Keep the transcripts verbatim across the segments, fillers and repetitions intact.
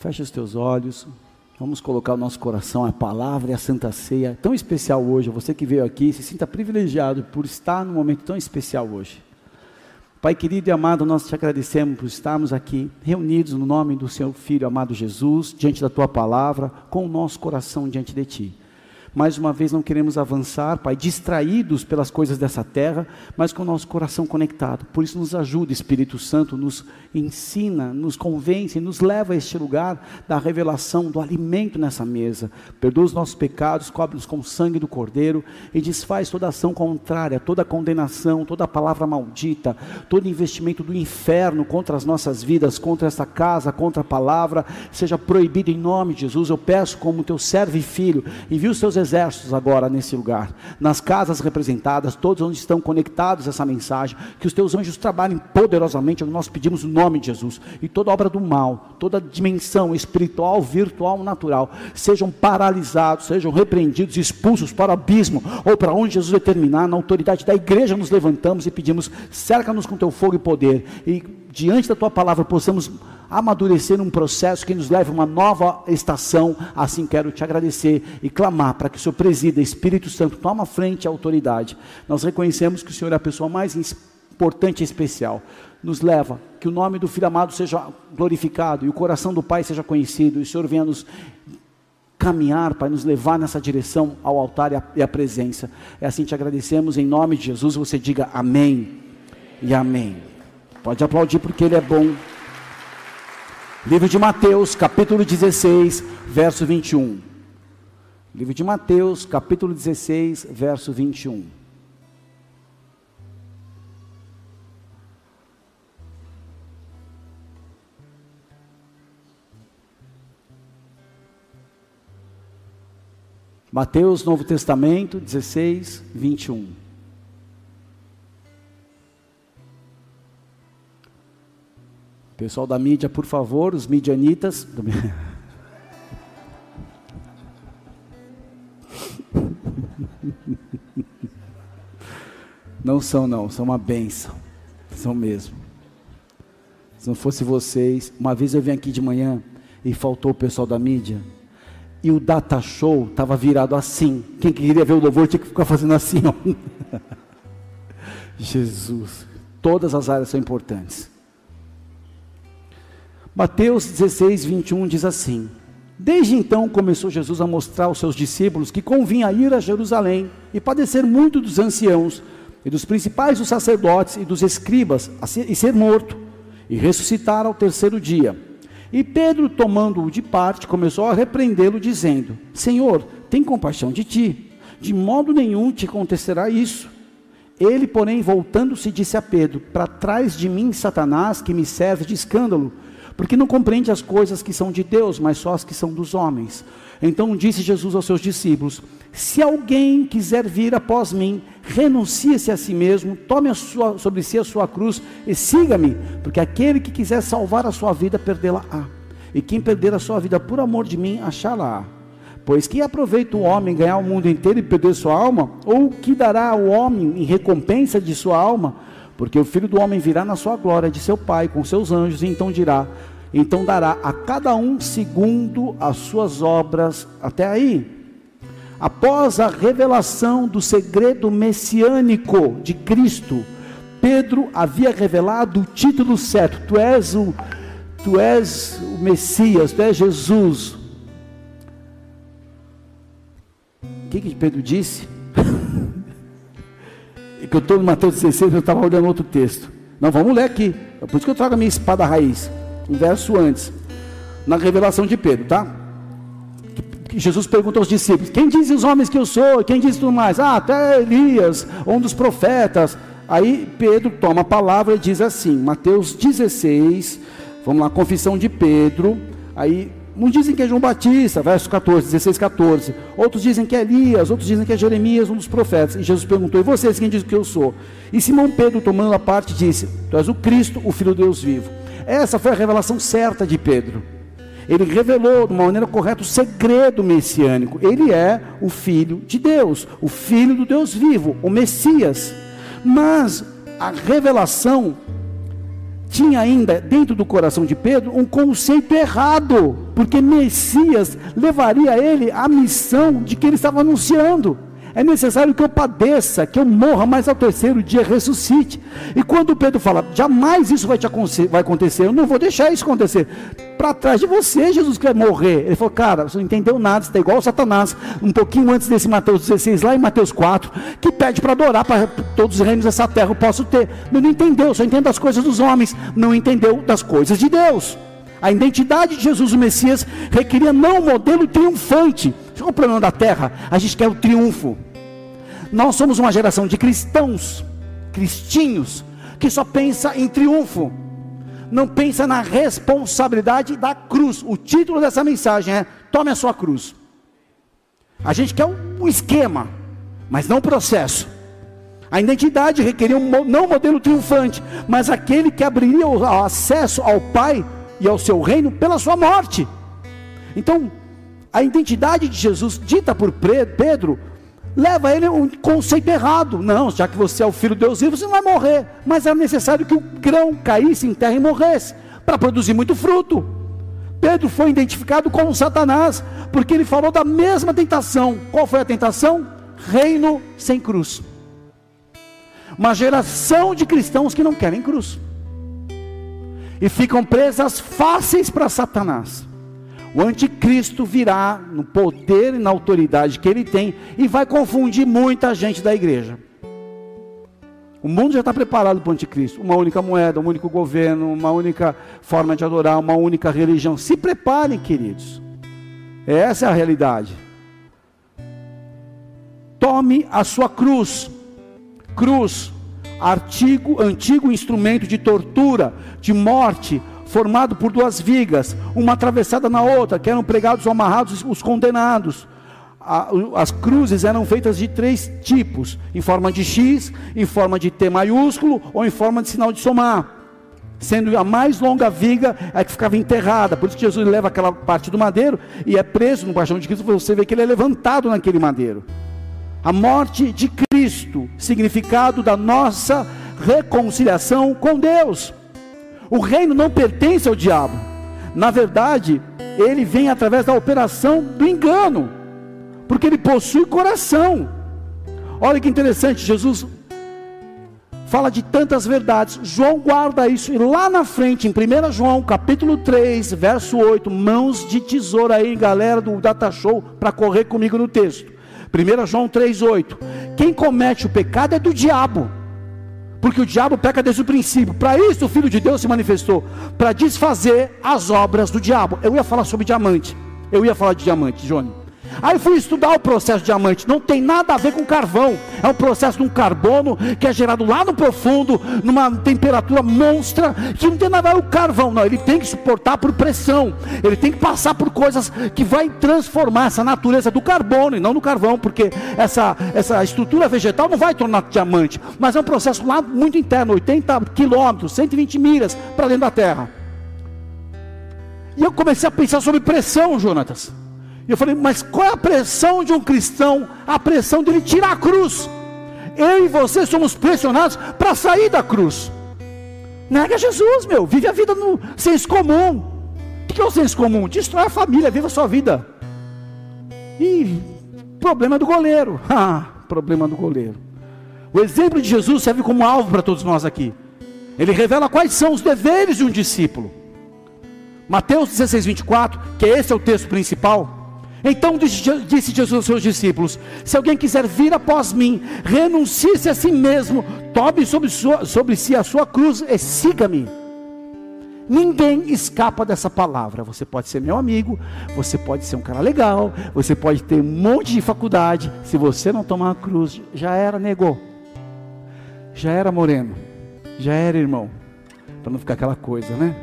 Feche os teus olhos, vamos colocar o nosso coração, a palavra e a Santa Ceia, tão especial hoje. Você que veio aqui, se sinta privilegiado por estar num momento tão especial hoje. Pai querido e amado, nós te agradecemos por estarmos aqui, reunidos no nome do Seu Filho amado Jesus, diante da Tua palavra, com o nosso coração diante de Ti. Mais uma vez não queremos avançar, Pai, distraídos pelas coisas dessa terra, mas com o nosso coração conectado. Por isso nos ajuda, Espírito Santo, nos ensina, nos convence, nos leva a este lugar da revelação, do alimento nessa mesa. Perdoa os nossos pecados, cobre-nos com o sangue do Cordeiro e desfaz toda ação contrária, toda condenação, toda palavra maldita, todo investimento do inferno contra as nossas vidas, contra essa casa, contra a palavra, seja proibido em nome de Jesus. Eu peço como teu servo e filho, envia os teus exércitos agora nesse lugar, nas casas representadas, todos onde estão conectados a essa mensagem, que os teus anjos trabalhem poderosamente, nós pedimos no nome de Jesus, e toda obra do mal, toda dimensão espiritual, virtual, natural, sejam paralisados, sejam repreendidos, expulsos para o abismo, ou para onde Jesus determinar. Na autoridade da igreja nos levantamos e pedimos, cerca-nos com teu fogo e poder, e diante da tua palavra possamos amadurecer um processo que nos leve a uma nova estação. Assim quero te agradecer e clamar para que o Senhor presida, Espírito Santo, toma frente à autoridade. Nós reconhecemos que o Senhor é a pessoa mais importante e especial. Nos leva, que o nome do Filho amado seja glorificado e o coração do Pai seja conhecido, e o Senhor venha nos caminhar, Pai, nos levar nessa direção ao altar e à, e à presença. É assim te agradecemos, em nome de Jesus. Você diga amém e amém. Pode aplaudir porque Ele é bom. Livro de Mateus, capítulo dezesseis, verso vinte e um. Livro de Mateus, capítulo dezesseis, verso vinte e um. Mateus, Novo Testamento, dezesseis, vinte e um. Pessoal da mídia, por favor, os midianitas. Não são não, são uma bênção. São mesmo. Se não fosse vocês, uma vez eu vim aqui de manhã e faltou o pessoal da mídia, e o data show estava virado assim. Quem queria ver o louvor tinha que ficar fazendo assim, ó. Jesus, todas as áreas são importantes. Mateus dezesseis, vinte e um diz assim: desde então começou Jesus a mostrar aos seus discípulos que convinha ir a Jerusalém e padecer muito dos anciãos e dos principais dos sacerdotes e dos escribas, e ser morto e ressuscitar ao terceiro dia. E Pedro, tomando-o de parte, começou a repreendê-lo, dizendo: Senhor, tem compaixão de ti, de modo nenhum te acontecerá isso. Ele, porém, voltando-se, disse a Pedro: para trás de mim, Satanás, que me serve de escândalo, porque não compreende as coisas que são de Deus, mas só as que são dos homens. Então disse Jesus aos seus discípulos: se alguém quiser vir após mim, renuncie-se a si mesmo, tome a sua, sobre si a sua cruz e siga-me, porque aquele que quiser salvar a sua vida, perdê-la-á, e quem perder a sua vida por amor de mim, achá-la-á. Pois que aproveita o homem ganhar o mundo inteiro e perder sua alma? Ou que dará o homem em recompensa de sua alma? Porque o Filho do Homem virá na sua glória de seu Pai com seus anjos, e então dirá, então dará a cada um segundo as suas obras. Até aí. Após a revelação do segredo messiânico de Cristo, Pedro havia revelado o título certo: tu és o, tu és o Messias, tu és Jesus. O que que Pedro disse? É que eu estou no Mateus dezesseis, eu estava olhando outro texto. Não, vamos ler aqui. É por isso que eu trago a minha espada raiz. Um verso antes. Na revelação de Pedro, tá? Que Jesus pergunta aos discípulos: quem dizem os homens que eu sou? Quem diz tudo mais? Ah, até Elias, um dos profetas. Aí Pedro toma a palavra e diz assim, Mateus dezesseis, vamos lá, confissão de Pedro. Aí uns dizem que é João Batista, verso catorze, dezesseis, catorze. Outros dizem que é Elias, outros dizem que é Jeremias, um dos profetas. E Jesus perguntou: e vocês, quem diz que eu sou? E Simão Pedro, tomando a parte, disse: tu és o Cristo, o Filho de Deus vivo. Essa foi a revelação certa de Pedro. Ele revelou de uma maneira correta o segredo messiânico. Ele é o Filho de Deus, o Filho do Deus vivo, o Messias. Mas a revelação tinha ainda dentro do coração de Pedro um conceito errado, porque Messias levaria ele à missão de que ele estava anunciando. É necessário que eu padeça, que eu morra, mas ao terceiro dia ressuscite. E quando Pedro fala, jamais isso vai, te acontecer, vai acontecer, eu não vou deixar isso acontecer. Para trás de você, Jesus quer morrer. Ele falou, cara, você não entendeu nada, você está igual o Satanás, um pouquinho antes desse Mateus dezesseis, lá em Mateus quatro, que pede para adorar, para todos os reinos dessa terra eu posso ter. Não, não entendeu, só entende das coisas dos homens, não entendeu das coisas de Deus. A identidade de Jesus, o Messias, requeria não um modelo triunfante. Qual é o problema da terra? A gente quer o triunfo. Nós somos uma geração de cristãos, cristinhos, que só pensa em triunfo, não pensa na responsabilidade da cruz. O título dessa mensagem é, tome a sua cruz. A gente quer um esquema, mas não um processo. A identidade requeria um, não um modelo triunfante, mas aquele que abriria o acesso ao Pai e ao seu reino pela sua morte. Então, a identidade de Jesus, dita por Pedro, leva ele a um conceito errado. Não, já que você é o Filho de Deus vivo, você não vai morrer. Mas era necessário que o grão caísse em terra e morresse, para produzir muito fruto. Pedro foi identificado como Satanás, porque ele falou da mesma tentação. Qual foi a tentação? Reino sem cruz. Uma geração de cristãos que não querem cruz, e ficam presas fáceis para Satanás. O anticristo virá no poder e na autoridade que ele tem, e vai confundir muita gente da igreja. O mundo já está preparado para o anticristo. Uma única moeda, um único governo, uma única forma de adorar, uma única religião. Se preparem, queridos. Essa é a realidade. Tome a sua cruz. Cruz, artigo, antigo instrumento de tortura, de morte, formado por duas vigas, uma atravessada na outra, que eram pregados ou amarrados os condenados. As cruzes eram feitas de três tipos, em forma de X, em forma de T maiúsculo, ou em forma de sinal de somar, sendo a mais longa viga a que ficava enterrada. Por isso que Jesus leva aquela parte do madeiro, e é preso no paixão de Cristo. Você vê que ele é levantado naquele madeiro. A morte de Cristo, significado da nossa reconciliação com Deus. O reino não pertence ao diabo. Na verdade, ele vem através da operação do engano, porque ele possui coração. Olha que interessante, Jesus fala de tantas verdades. João guarda isso, e lá na frente, em primeiro João, capítulo três, verso oito, mãos de tesoura aí, galera do Data Show, para correr comigo no texto. primeiro João três, oito, quem comete o pecado é do diabo, porque o diabo peca desde o princípio. Para isso o Filho de Deus se manifestou, para desfazer as obras do diabo. Eu ia falar sobre diamante, eu ia falar de diamante, Johnny. Aí fui estudar o processo de diamante. Não tem nada a ver com carvão. É um processo de um carbono que é gerado lá no profundo, numa temperatura monstra, que não tem nada a ver com o carvão. Não, ele tem que suportar por pressão. Ele tem que passar por coisas que vai transformar essa natureza do carbono e não do carvão, porque essa, essa estrutura vegetal não vai tornar diamante. Mas é um processo lá muito interno, oitenta quilômetros, cento e vinte milhas para dentro da terra. E eu comecei a pensar sobre pressão, Jonatas. E eu falei, mas qual é a pressão de um cristão? A pressão dele tirar a cruz. Eu e você somos pressionados para sair da cruz. Nega Jesus, meu, vive a vida no senso comum. O que é o senso comum? Destrói a família, viva a sua vida. E problema do goleiro. Ah, problema do goleiro. O exemplo de Jesus serve como alvo para todos nós aqui. Ele revela quais são os deveres de um discípulo. Mateus dezesseis, vinte e quatro, que esse é o texto principal. Então disse Jesus aos seus discípulos: se alguém quiser vir após mim, renuncie-se a si mesmo, tome sobre, sua, sobre si a sua cruz e siga-me. Ninguém escapa dessa palavra. Você pode ser meu amigo, você pode ser um cara legal, você pode ter um monte de faculdade. Se você não tomar a cruz, já era, negou, já era moreno, já era irmão, para não ficar aquela coisa, né?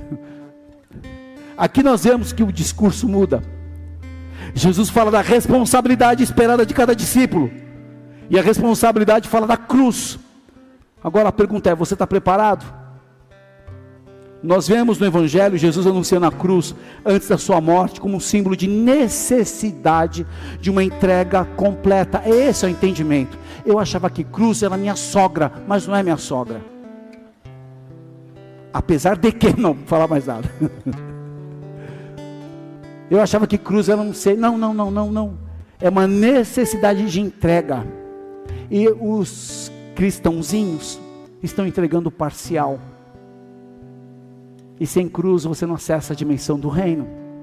Aqui nós vemos que o discurso muda. Jesus fala da responsabilidade esperada de cada discípulo, e a responsabilidade fala da cruz. Agora a pergunta é: você está preparado? Nós vemos no Evangelho Jesus anunciando a cruz antes da sua morte como um símbolo de necessidade de uma entrega completa. Esse é o entendimento. Eu achava que cruz era minha sogra, mas não é minha sogra. Apesar de que, não vou falar mais nada. Eu achava que cruz era um ser, não, não, não, não, não. É uma necessidade de entrega. E os cristãozinhos estão entregando parcial. E sem cruz você não acessa a dimensão do reino.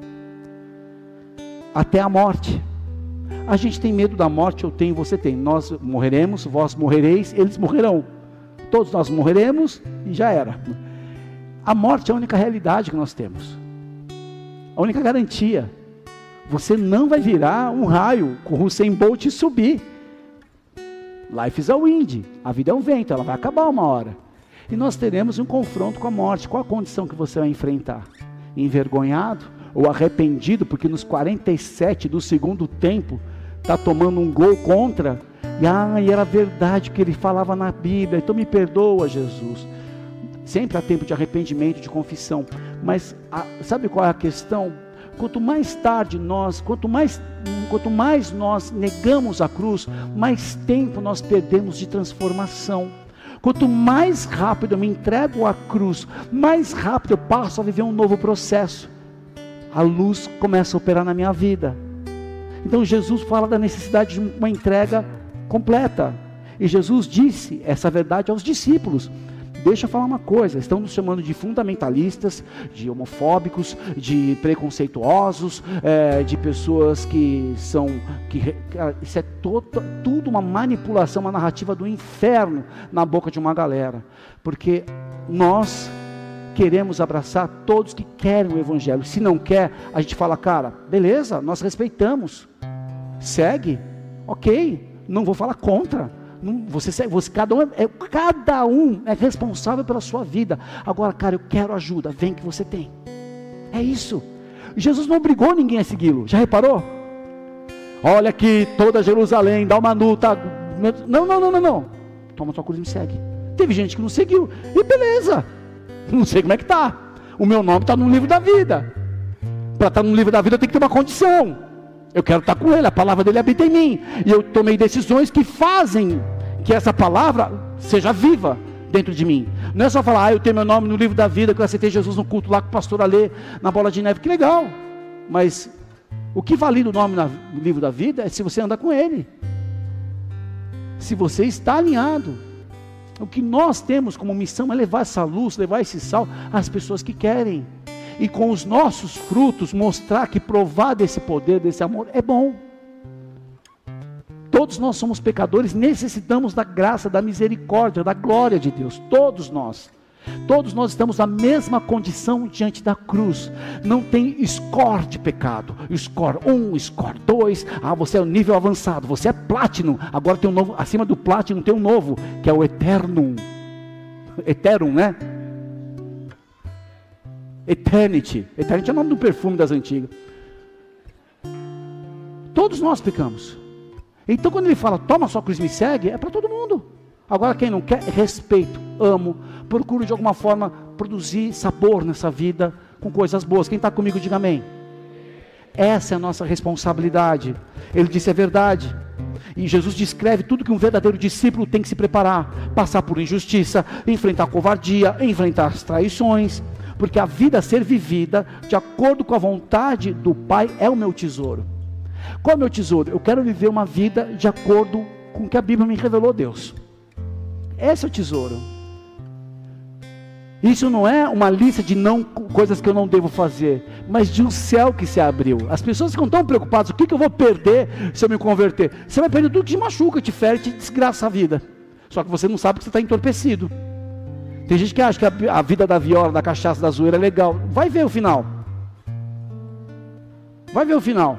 Até a morte. A gente tem medo da morte, eu tenho, você tem. Nós morreremos, vós morrereis, eles morrerão. Todos nós morreremos e já era. A morte é a única realidade que nós temos. A única garantia. Você não vai virar um raio com o Usain Bolt e subir. Life is a wind. A vida é um vento, ela vai acabar uma hora. E nós teremos um confronto com a morte. Qual a condição que você vai enfrentar? Envergonhado ou arrependido, porque nos quarenta e sete do segundo tempo, está tomando um gol contra, e, ah, e era verdade que ele falava na Bíblia, então me perdoa, Jesus. Sempre há tempo de arrependimento, de confissão, mas a, sabe qual é a questão? Quanto mais tarde nós, quanto mais, quanto mais nós negamos a cruz, mais tempo nós perdemos de transformação. Quanto mais rápido eu me entrego à cruz, mais rápido eu passo a viver um novo processo. A luz começa a operar na minha vida. Então Jesus fala da necessidade de uma entrega completa. E Jesus disse essa verdade aos discípulos. Deixa eu falar uma coisa, estão nos chamando de fundamentalistas, de homofóbicos, de preconceituosos, é, de pessoas que são, que, isso é todo, tudo uma manipulação, uma narrativa do inferno na boca de uma galera, porque nós queremos abraçar todos que querem o Evangelho. Se não quer, a gente fala, cara, beleza, nós respeitamos, segue, ok, não vou falar contra. Não, você, você, cada, um é, cada um é responsável pela sua vida. Agora, cara, eu quero ajuda, vem que você tem. É isso. Jesus não obrigou ninguém a segui-lo. Já reparou? Olha aqui, toda Jerusalém, dá uma nuta. Não, não, não, não, não. Toma tua cruz e me segue. Teve gente que não seguiu. E beleza. Não sei como é que está. O meu nome está no livro da vida. Para estar no livro da vida tem que ter uma condição. Eu quero estar com Ele, a palavra dele habita em mim. E eu tomei decisões que fazem que essa palavra seja viva dentro de mim. Não é só falar, ah, eu tenho meu nome no livro da vida, que eu aceitei Jesus no culto lá com o pastor Alê, na bola de neve, que legal. Mas o que valida o nome no livro da vida é se você anda com Ele. Se você está alinhado. O que nós temos como missão é levar essa luz, levar esse sal às pessoas que querem. E com os nossos frutos mostrar que provar desse poder, desse amor é bom. Todos nós somos pecadores, necessitamos da graça, da misericórdia, da glória de Deus. Todos nós. Todos nós estamos na mesma condição diante da cruz. Não tem score de pecado. Score um, score dois. Ah, você é o nível avançado. Você é Platinum. Agora tem um novo, acima do Platinum tem um novo, que é o Eternum. Eterum, né? Eternity. Eternity é o nome do perfume das antigas. Todos nós pecamos. Então quando ele fala, toma sua cruz e me segue, é para todo mundo. Agora quem não quer, respeito, amo, procuro de alguma forma produzir sabor nessa vida com coisas boas. Quem está comigo, diga amém. Essa é a nossa responsabilidade. Ele disse, é verdade. E Jesus descreve tudo que um verdadeiro discípulo tem que se preparar. Passar por injustiça, enfrentar a covardia, enfrentar as traições. Porque a vida a ser vivida de acordo com a vontade do Pai é o meu tesouro. Qual é o meu tesouro? Eu quero viver uma vida de acordo com o que a Bíblia me revelou, Deus. Esse é o tesouro. Isso não é uma lista de não, coisas que eu não devo fazer, mas de um céu que se abriu. As pessoas ficam tão preocupadas, o que, que eu vou perder se eu me converter? Você vai perder tudo que te machuca, te fere, te desgraça a vida. Só que você não sabe que você está entorpecido. Tem gente que acha que a, a vida da viola, da cachaça, da zoeira é legal. Vai ver o final. Vai ver o final.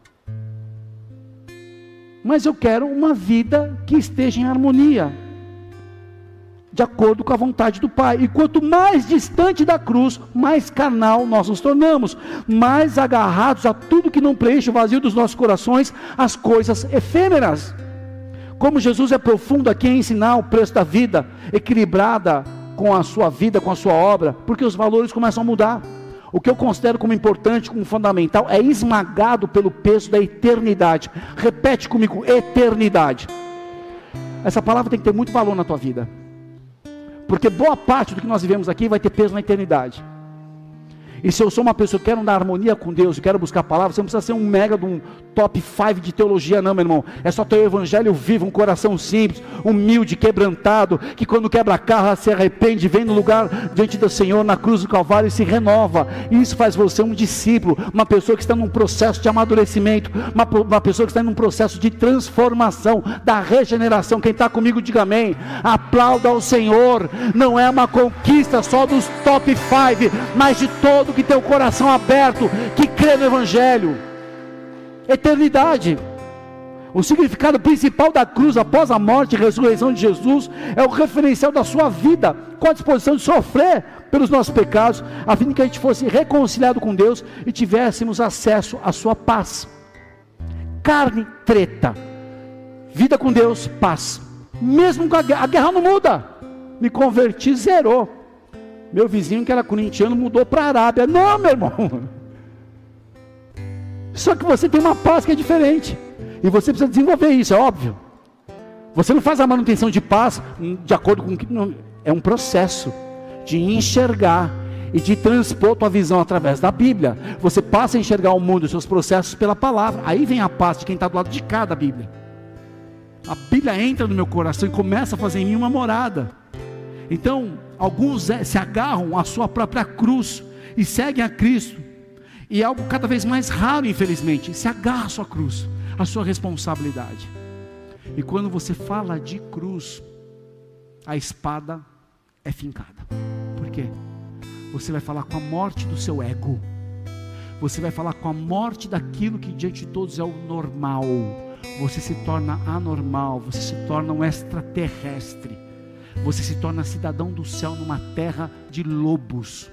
Mas eu quero uma vida que esteja em harmonia, de acordo com a vontade do Pai. E quanto mais distante da cruz, mais carnal nós nos tornamos, mais agarrados a tudo que não preenche o vazio dos nossos corações, as coisas efêmeras. Como Jesus é profundo aqui em ensinar o preço da vida, equilibrada com a sua vida, com a sua obra, porque os valores começam a mudar. O que eu considero como importante, como fundamental, é esmagado pelo peso da eternidade. Repete comigo, eternidade. Essa palavra tem que ter muito valor na tua vida. porque boa parte do que nós vivemos aqui vai ter peso na eternidade. E se eu sou uma pessoa que quero andar em harmonia com Deus, e quero buscar a palavra, você não precisa ser um mega de um top cinco de teologia não, meu irmão. É só ter o evangelho vivo, um coração simples, humilde, quebrantado, que quando quebra a cara se arrepende, vem no lugar diante do Senhor, na cruz do Calvário, e se renova. E isso faz você um discípulo, uma pessoa que está num processo de amadurecimento, uma, uma pessoa que está num processo de transformação, da regeneração. Quem está comigo, diga amém. Aplauda ao Senhor. Não é uma conquista só dos top cinco, mas de todo que tem o coração aberto, que crê no evangelho. Eternidade. O significado principal da cruz após a morte e ressurreição de Jesus é o referencial da sua vida, com a disposição de sofrer pelos nossos pecados, a fim de que a gente fosse reconciliado com Deus e tivéssemos acesso à sua paz. Carne, treta. Vida com Deus, paz. Mesmo com a guerra, a guerra não muda. Me converti, zerou. Meu vizinho que era corintiano mudou para a Arábia. Não, meu irmão. Só que você tem uma paz que é diferente. E você precisa desenvolver isso, é óbvio. Você não faz a manutenção de paz de acordo com o que... Não, é um processo de enxergar e de transpor tua visão através da Bíblia. Você passa a enxergar o mundo, os seus processos pela palavra. Aí vem a paz de quem está do lado de cá da Bíblia. A Bíblia entra no meu coração e começa a fazer em mim uma morada. Então, alguns se agarram à sua própria cruz e seguem a Cristo, e é algo cada vez mais raro, infelizmente. Se agarra à sua cruz, à sua responsabilidade. E quando você fala de cruz, a espada é fincada. Por quê? Você vai falar com a morte do seu ego, você vai falar com a morte daquilo que diante de todos é o normal. Você se torna anormal, você se torna um extraterrestre. Você se torna cidadão do céu numa terra de lobos.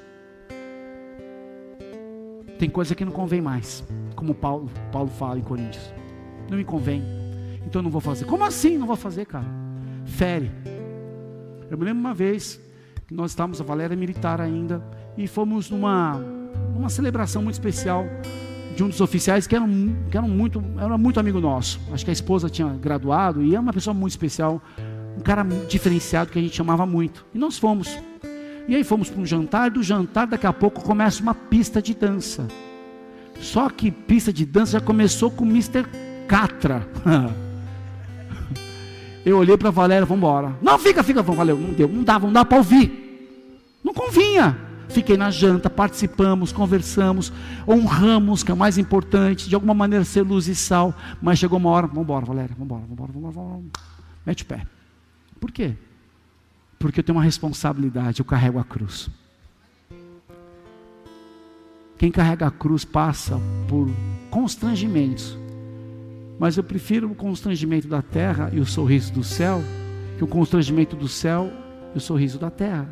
Tem coisa que não convém mais, como Paulo, Paulo fala em Coríntios. Não me convém, então eu não vou fazer. Como assim não vou fazer, cara? Fere. Eu me lembro uma vez que nós estávamos, a Valéria é militar ainda, e fomos numa, numa celebração muito especial de um dos oficiais que, eram, que eram muito, era muito amigo nosso. Acho que a esposa tinha graduado e é uma pessoa muito especial, um cara diferenciado que a gente chamava muito. E nós fomos. E aí fomos para um jantar, do jantar daqui a pouco começa uma pista de dança. Só que pista de dança já começou com o mister Catra. Eu olhei para a Valéria, vamos embora. Não, fica, fica, vamos, valeu, não deu, não dá, não dá para ouvir. Não convinha. Fiquei na janta, participamos, conversamos, honramos, que é o mais importante, de alguma maneira ser luz e sal. Mas chegou uma hora, vamos embora, Valéria, vamos embora, vamos embora, vamos embora, vamos embora. Mete o pé. Por quê? Porque eu tenho uma responsabilidade, eu carrego a cruz. Quem carrega a cruz passa por constrangimentos, mas eu prefiro o constrangimento da terra e o sorriso do céu, que o constrangimento do céu e o sorriso da terra.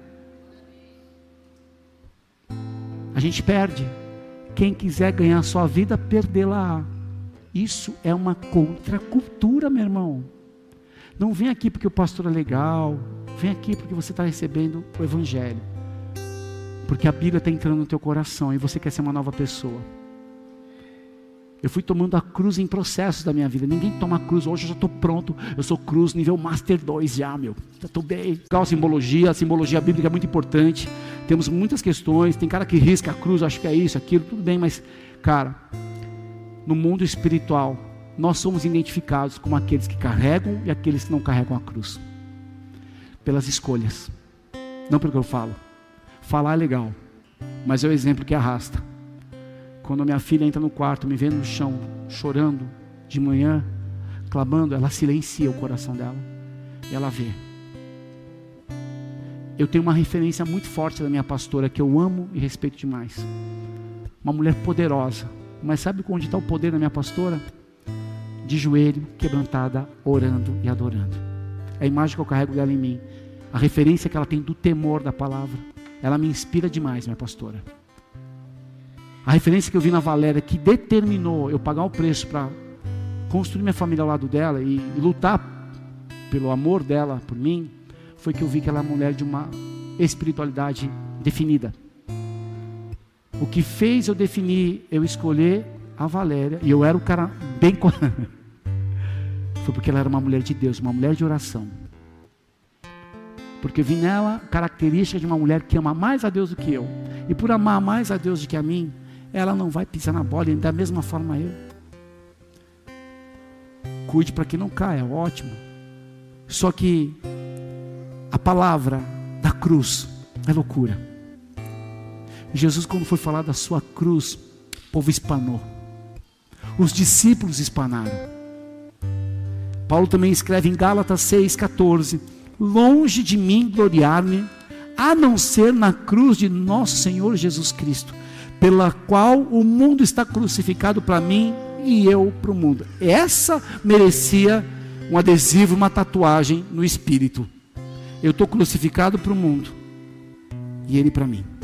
A gente perde. Quem quiser ganhar a sua vida, perdê-la. Isso é uma contracultura, meu irmão. Não vem aqui porque o pastor é legal, vem aqui porque você está recebendo o evangelho, porque a Bíblia está entrando no teu coração e você quer ser uma nova pessoa. Eu fui tomando a cruz em processos da minha vida. Ninguém toma a cruz, hoje eu já estou pronto, eu sou cruz nível Master dois já, meu, já estou bem. Legal, a simbologia, a simbologia bíblica é muito importante, temos muitas questões, tem cara que risca a cruz, acho que é isso, aquilo, tudo bem, mas cara, no mundo espiritual, nós somos identificados como aqueles que carregam e aqueles que não carregam a cruz, pelas escolhas, não pelo que eu falo. Falar é legal, mas é o exemplo que arrasta. Quando a minha filha entra no quarto, me vê no chão, chorando, de manhã, clamando, ela silencia o coração dela, e ela vê. Eu tenho uma referência muito forte da minha pastora, que eu amo e respeito demais, uma mulher poderosa, mas sabe onde está o poder da minha pastora? De joelho, quebrantada, orando e adorando. É a imagem que eu carrego dela em mim, a referência que ela tem do temor da palavra, ela me inspira demais, minha pastora. A referência que eu vi na Valéria, que determinou eu pagar o preço para construir minha família ao lado dela e, e lutar pelo amor dela por mim, foi que eu vi que ela é uma mulher de uma espiritualidade definida. O que fez eu definir, eu escolher a Valéria, e eu era o cara bem... foi porque ela era uma mulher de Deus, uma mulher de oração. porque vi nela característica de uma mulher que ama mais a Deus do que eu, e por amar mais a Deus do que a mim, ela não vai pisar na bola, e da mesma forma eu. Cuide para que não caia, ótimo. Só que a palavra da cruz é loucura. Jesus, quando foi falar da sua cruz, o povo espanou, os discípulos espanaram. Paulo também escreve em Gálatas seis, quatorze: longe de mim gloriar-me, a não ser na cruz de nosso Senhor Jesus Cristo, pela qual o mundo está crucificado para mim e eu para o mundo. Essa merecia um adesivo, uma tatuagem no espírito. Eu estou crucificado para o mundo e ele para mim.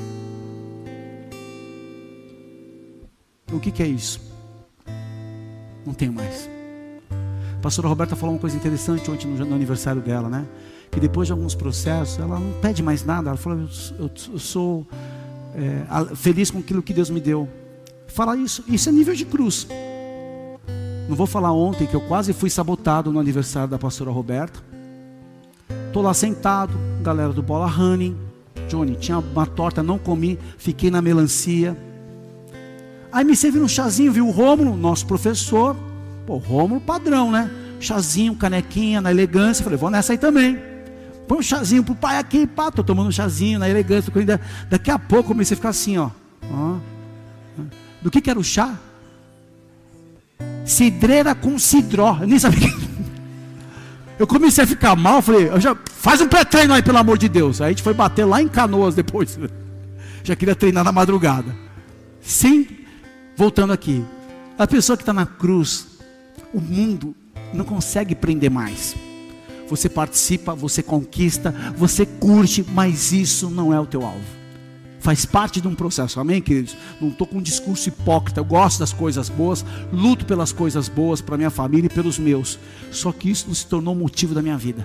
O que, que é isso? Não tenho mais. A pastora Roberta falou uma coisa interessante ontem no, no aniversário dela, né? Que depois de alguns processos, ela não pede mais nada. Ela falou: eu, eu, eu sou é, feliz com aquilo que Deus me deu. Falar isso, isso é nível de cruz. Não vou falar ontem que eu quase fui sabotado no aniversário da pastora Roberta. Estou lá sentado, galera do Bola Running. Johnny, tinha uma torta, não comi, fiquei na melancia. Aí me serviram um chazinho, viu o Rômulo, nosso professor. Pô, Rômulo padrão, né? Chazinho, canequinha, na elegância. Falei, vou nessa aí também. Põe um chazinho pro pai aqui, pá, tô tomando um chazinho na elegância. Daqui a pouco eu comecei a ficar assim, ó. ó. Do que que era o chá? Cidreira com cidró. Eu nem sabia que... Eu comecei a ficar mal, falei, eu já, faz um pré-treino aí, pelo amor de Deus. Aí a gente foi bater lá em Canoas depois. Já queria treinar na madrugada. Sim, voltando aqui. A pessoa que está na cruz, o mundo não consegue prender mais. Você participa, você conquista, você curte, mas isso não é o teu alvo. Faz parte de um processo, amém, queridos? Não estou com um discurso hipócrita, eu gosto das coisas boas, luto pelas coisas boas para minha família e pelos meus. Só que isso não se tornou motivo da minha vida.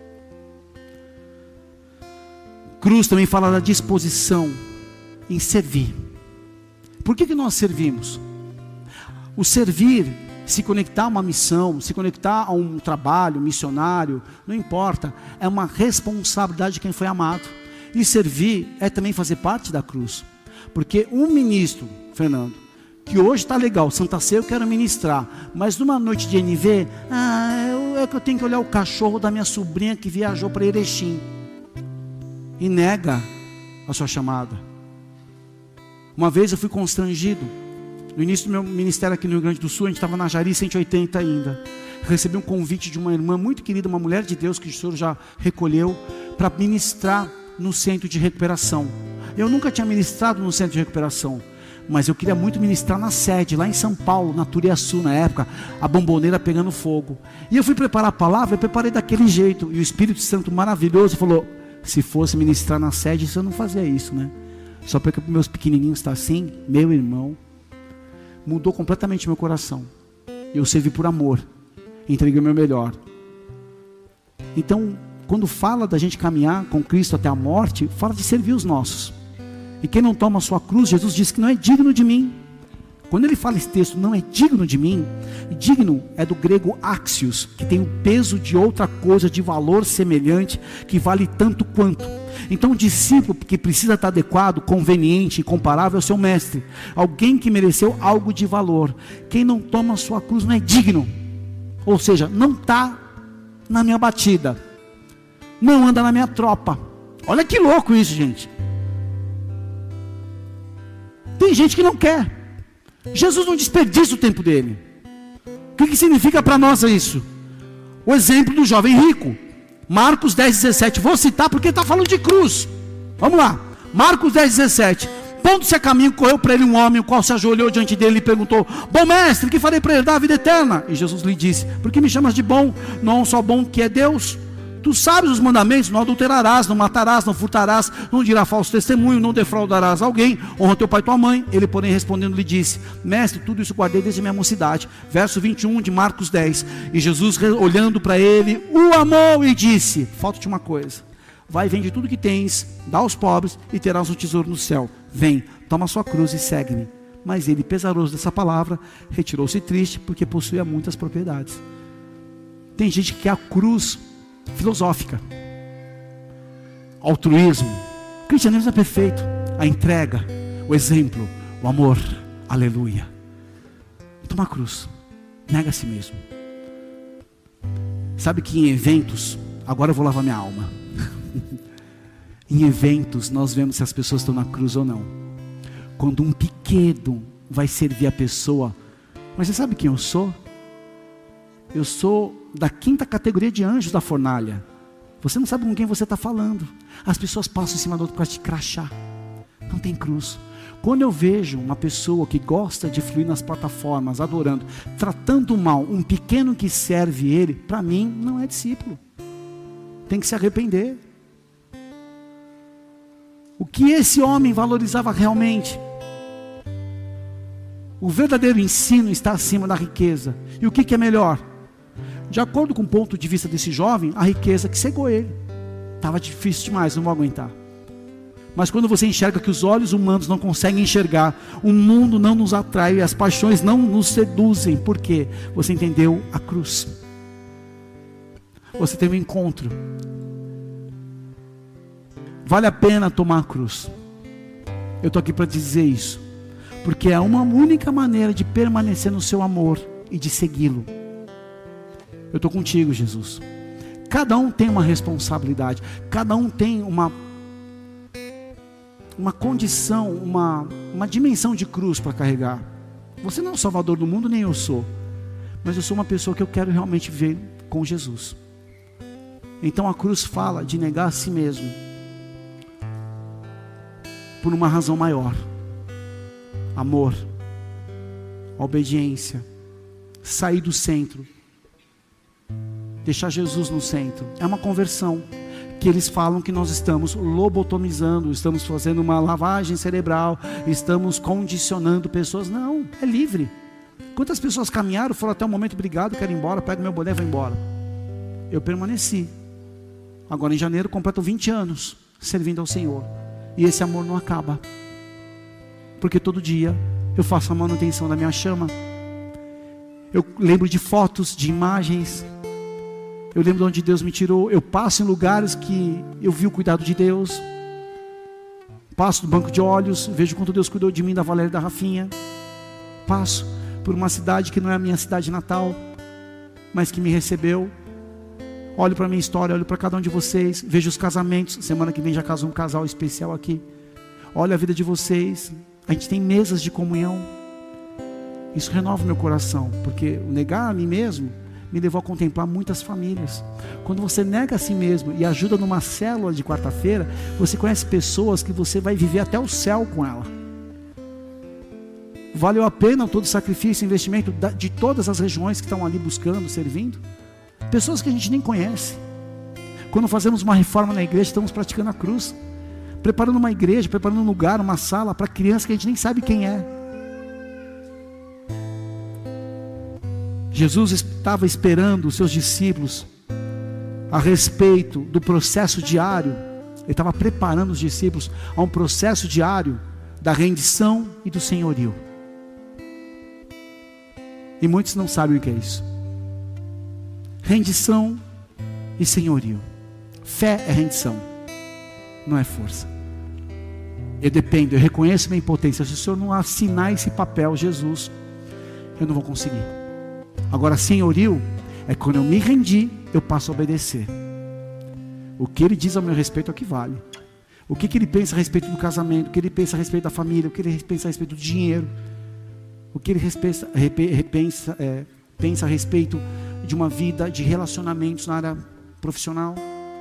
Cruz também fala da disposição em servir. Por que que nós servimos? O servir, se conectar a uma missão, se conectar a um trabalho missionário, não importa, é uma responsabilidade de quem foi amado. E servir é também fazer parte da cruz. Porque um ministro, Fernando, que hoje está legal, Santa Ceia eu quero ministrar, mas numa noite de N V, ah, eu, é que eu tenho que olhar o cachorro da minha sobrinha que viajou para Erechim. E nega a sua chamada. Uma vez eu fui constrangido. No início do meu ministério aqui no Rio Grande do Sul, a gente estava na Jari cento e oitenta ainda. Recebi um convite de uma irmã muito querida, uma mulher de Deus que o Senhor já recolheu, para ministrar no centro de recuperação. Eu nunca tinha ministrado no centro de recuperação, mas eu queria muito ministrar na sede, lá em São Paulo, na Turiaçu, na época, a bomboneira pegando fogo. E eu fui preparar a palavra, eu preparei daquele jeito, e o Espírito Santo maravilhoso falou, se fosse ministrar na sede, eu não fazia isso, né? Só porque meus pequenininhos estão assim, meu irmão, mudou completamente meu coração. Eu servi por amor, entreguei o meu melhor. Então, quando fala da gente caminhar com Cristo até a morte, fala de servir os nossos. E quem não toma a sua cruz, Jesus diz que não é digno de mim. Quando ele fala esse texto, não é digno de mim, digno é do grego axios, que tem o peso de outra coisa de valor semelhante, que vale tanto quanto. Então o discípulo que precisa estar adequado, conveniente e comparável ao seu mestre, alguém que mereceu algo de valor. Quem não toma a sua cruz não é digno, ou seja, não está na minha batida, não anda na minha tropa. Olha que louco isso, gente. Tem gente que não quer. Jesus não desperdiça o tempo dele. O que, que significa para nós isso? O exemplo do jovem rico, Marcos dez, dezessete. Vou citar porque está falando de cruz. Vamos lá, Marcos dez, dezessete. Pondo-se a caminho, correu para ele um homem, o qual se ajoelhou diante dele e perguntou: bom mestre, que farei para herdar a vida eterna? E Jesus lhe disse: por que me chamas de bom? Não há um só bom que é Deus. Tu sabes os mandamentos: não adulterarás, não matarás, não furtarás, não dirás falso testemunho, não defraudarás alguém, honra teu pai e tua mãe. Ele, porém, respondendo, lhe disse: mestre, tudo isso guardei desde minha mocidade. Verso vinte e um de Marcos dez. E Jesus, olhando para ele, o amou e disse: falta-te uma coisa, vai, vende tudo que tens, dá aos pobres e terás um tesouro no céu. Vem, toma a sua cruz e segue-me. Mas ele, pesaroso dessa palavra, retirou-se triste, porque possuía muitas propriedades. Tem gente que quer a cruz filosófica. altruísmo. O cristianismo é perfeito. A entrega, o exemplo, o amor. Aleluia. Toma a cruz. Nega a si mesmo. Sabe que em eventos, agora eu vou lavar minha alma. Em eventos nós vemos se as pessoas estão na cruz ou não. Quando um pequeno vai servir a pessoa. Mas você sabe quem eu sou? Eu sou da quinta categoria de anjos da fornalha. Você não sabe com quem você está falando. As pessoas passam em cima do outro para te crachar. Não tem cruz. Quando eu vejo uma pessoa que gosta de fluir nas plataformas, adorando, tratando mal um pequeno que serve ele, para mim não é discípulo. Tem que se arrepender. O que esse homem valorizava realmente? O verdadeiro ensino está acima da riqueza. E o que, que é melhor? De acordo com o ponto de vista desse jovem, a riqueza que cegou ele. Estava difícil demais, não vou aguentar. Mas quando você enxerga que os olhos humanos não conseguem enxergar, o mundo não nos atrai, as paixões não nos seduzem, por quê? Você entendeu a cruz. Você teve um encontro. Vale a pena tomar a cruz. Eu estou aqui para dizer isso, porque é uma única maneira de permanecer no seu amor e de segui-lo. Eu estou contigo, Jesus. Cada um tem uma responsabilidade, cada um tem uma uma condição, uma, uma dimensão de cruz para carregar. Você não é o salvador do mundo, nem eu sou, mas eu sou uma pessoa que eu quero realmente ver com Jesus. Então a cruz fala de negar a si mesmo, por uma razão maior: amor, obediência, sair do centro, deixar Jesus no centro. É uma conversão, que eles falam que nós estamos lobotomizando, estamos fazendo uma lavagem cerebral, estamos condicionando pessoas. Não, é livre. Quantas pessoas caminharam, foram até o momento, obrigado, quero ir embora, pego meu boné e vou embora. Eu permaneci. Agora em janeiro completo vinte anos servindo ao Senhor, e esse amor não acaba, porque todo dia eu faço a manutenção da minha chama. Eu lembro de fotos, de imagens. Eu lembro de onde Deus me tirou. Eu passo em lugares que eu vi o cuidado de Deus. Passo no banco de olhos, vejo quanto Deus cuidou de mim, da Valéria e da Rafinha. Passo por uma cidade que não é a minha cidade natal, mas que me recebeu. Olho para a minha história, olho para cada um de vocês. Vejo os casamentos. Semana que vem já casou um casal especial aqui. Olho a vida de vocês. A gente tem mesas de comunhão. Isso renova o meu coração, porque o negar a mim mesmo me levou a contemplar muitas famílias. Quando você nega a si mesmo e ajuda numa célula de quarta-feira, você conhece pessoas que você vai viver até o céu com ela. Valeu a pena todo o sacrifício e investimento de todas as regiões que estão ali buscando, servindo. Pessoas que a gente nem conhece. Quando fazemos uma reforma na igreja, estamos praticando a cruz, preparando uma igreja, preparando um lugar, uma sala para crianças que a gente nem sabe quem é. Jesus estava esperando os seus discípulos a respeito do processo diário. Ele estava preparando os discípulos a um processo diário da rendição e do senhorio. E muitos não sabem o que é isso. Rendição e senhorio. Fé é rendição, não é força. Eu dependo, eu reconheço minha impotência. Se o Senhor não assinar esse papel, Jesus, eu não vou conseguir. Agora, senhorio é quando eu me rendi, eu passo a obedecer. O que Ele diz ao meu respeito é o que vale. O que, que Ele pensa a respeito do casamento, o que Ele pensa a respeito da família, o que Ele pensa a respeito do dinheiro, o que Ele repensa, repensa, é, pensa a respeito de uma vida de relacionamentos na área profissional.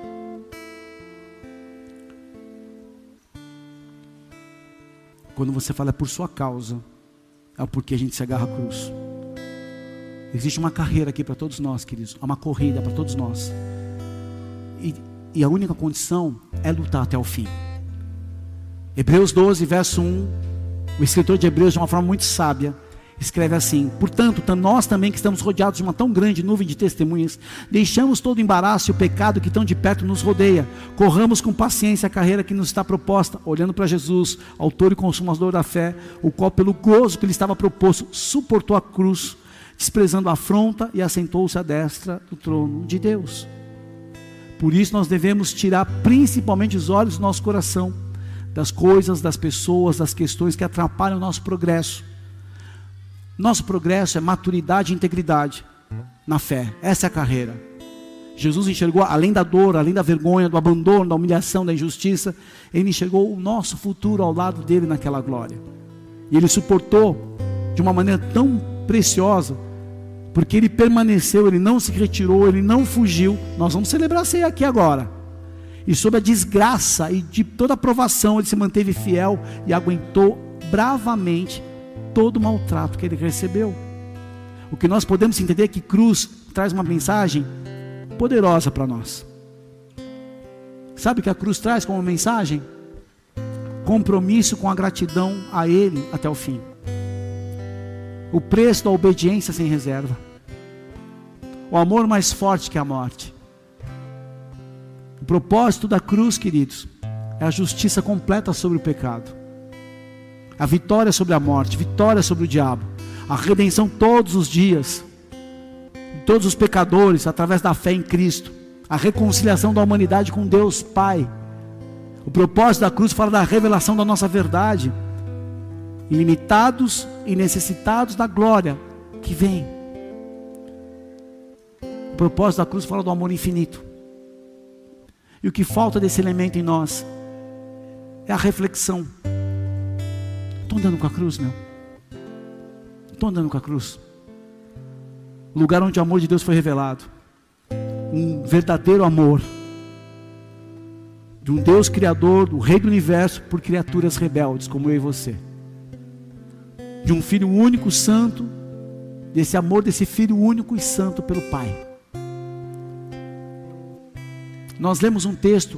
Quando você fala por sua causa, é o porquê a gente se agarra à cruz. Existe uma carreira aqui para todos nós, queridos. Há uma corrida para todos nós. E, e a única condição é lutar até o fim. Hebreus doze, verso um. O escritor de Hebreus, de uma forma muito sábia, escreve assim: portanto, nós também que estamos rodeados de uma tão grande nuvem de testemunhas, deixamos todo o embaraço e o pecado que tão de perto nos rodeia, corramos com paciência a carreira que nos está proposta, olhando para Jesus, autor e consumador da fé, o qual pelo gozo que lhe estava proposto, suportou a cruz, desprezando a afronta, e assentou-se à destra do trono de Deus. Por isso nós devemos tirar principalmente os olhos do nosso coração das coisas, das pessoas, das questões que atrapalham o nosso progresso. Nosso progresso é maturidade e integridade na fé. Essa é a carreira. Jesus enxergou, além da dor, além da vergonha, do abandono, da humilhação, da injustiça, Ele enxergou o nosso futuro ao lado dele naquela glória. E Ele suportou de uma maneira tão preciosa, porque Ele permaneceu, Ele não se retirou, Ele não fugiu. Nós vamos celebrar a ceia aqui agora. E sob a desgraça e de toda a provação, Ele se manteve fiel e aguentou bravamente todo o maltrato que Ele recebeu. O que nós podemos entender é que cruz traz uma mensagem poderosa para nós. Sabe o que a cruz traz como mensagem? Compromisso com a gratidão a Ele até o fim. O preço da obediência sem reserva. O amor mais forte que a morte. O propósito da cruz, queridos, é a justiça completa sobre o pecado. A vitória sobre a morte, vitória sobre o diabo. A redenção todos os dias. De todos os pecadores, através da fé em Cristo. A reconciliação da humanidade com Deus Pai. O propósito da cruz fala da revelação da nossa verdade. Ilimitados e necessitados da glória que vem. O propósito da cruz fala do amor infinito. E o que falta desse elemento em nós é a reflexão. Estou andando com a cruz, meu? Estou andando com a cruz. O lugar onde o amor de Deus foi revelado. Um verdadeiro amor. De um Deus criador, do Rei do Universo, por criaturas rebeldes como eu e você. De um Filho único, santo, desse amor desse Filho único e santo pelo Pai. Nós lemos um texto,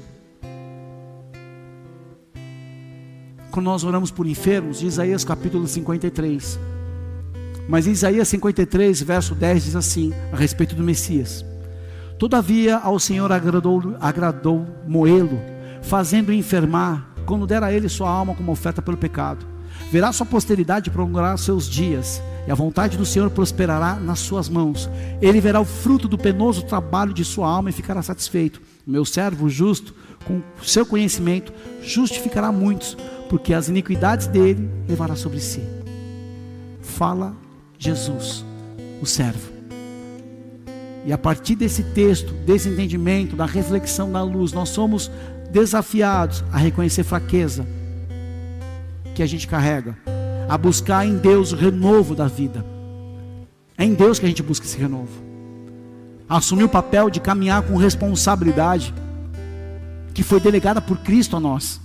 quando nós oramos por enfermos, de Isaías capítulo cinquenta e três. Mas em Isaías cinquenta e três, verso dez, diz assim, a respeito do Messias: todavia ao Senhor agradou, agradou moê-lo, fazendo-o enfermar, quando der a ele sua alma como oferta pelo pecado. Verá sua posteridade prolongará seus dias, e a vontade do Senhor prosperará nas suas mãos. Ele verá o fruto do penoso trabalho de sua alma e ficará satisfeito. O meu servo justo, com seu conhecimento, justificará muitos, porque as iniquidades dele levará sobre si. Fala Jesus, o servo. E a partir desse texto, desse entendimento, da reflexão da luz, nós somos desafiados a reconhecer fraqueza que a gente carrega, a buscar em Deus o renovo da vida. É em Deus que a gente busca esse renovo. Assumir o papel de caminhar com responsabilidade que foi delegada por Cristo a nós.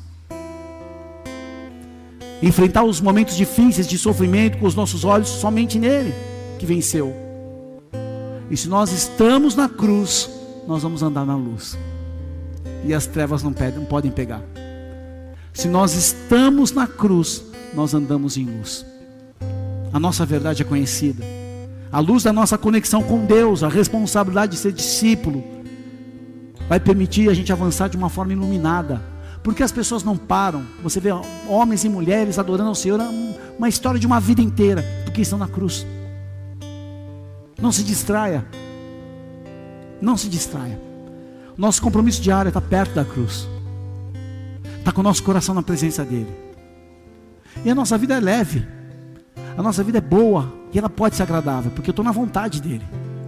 Enfrentar os momentos difíceis de sofrimento com os nossos olhos somente nele que venceu. E se nós estamos na cruz, nós vamos andar na luz. E as trevas não, pedem, não podem pegar. Se nós estamos na cruz, nós andamos em luz. A nossa verdade é conhecida. A luz da nossa conexão com Deus, a responsabilidade de ser discípulo, vai permitir a gente avançar de uma forma iluminada. Porque as pessoas não param. Você vê homens e mulheres adorando ao Senhor, uma história de uma vida inteira, porque estão na cruz. Não se distraia. Não se distraia. Nosso compromisso diário está perto da cruz. Está com o nosso coração na presença dele. E a nossa vida é leve. A nossa vida é boa. E ela pode ser agradável, porque eu estou na vontade dele.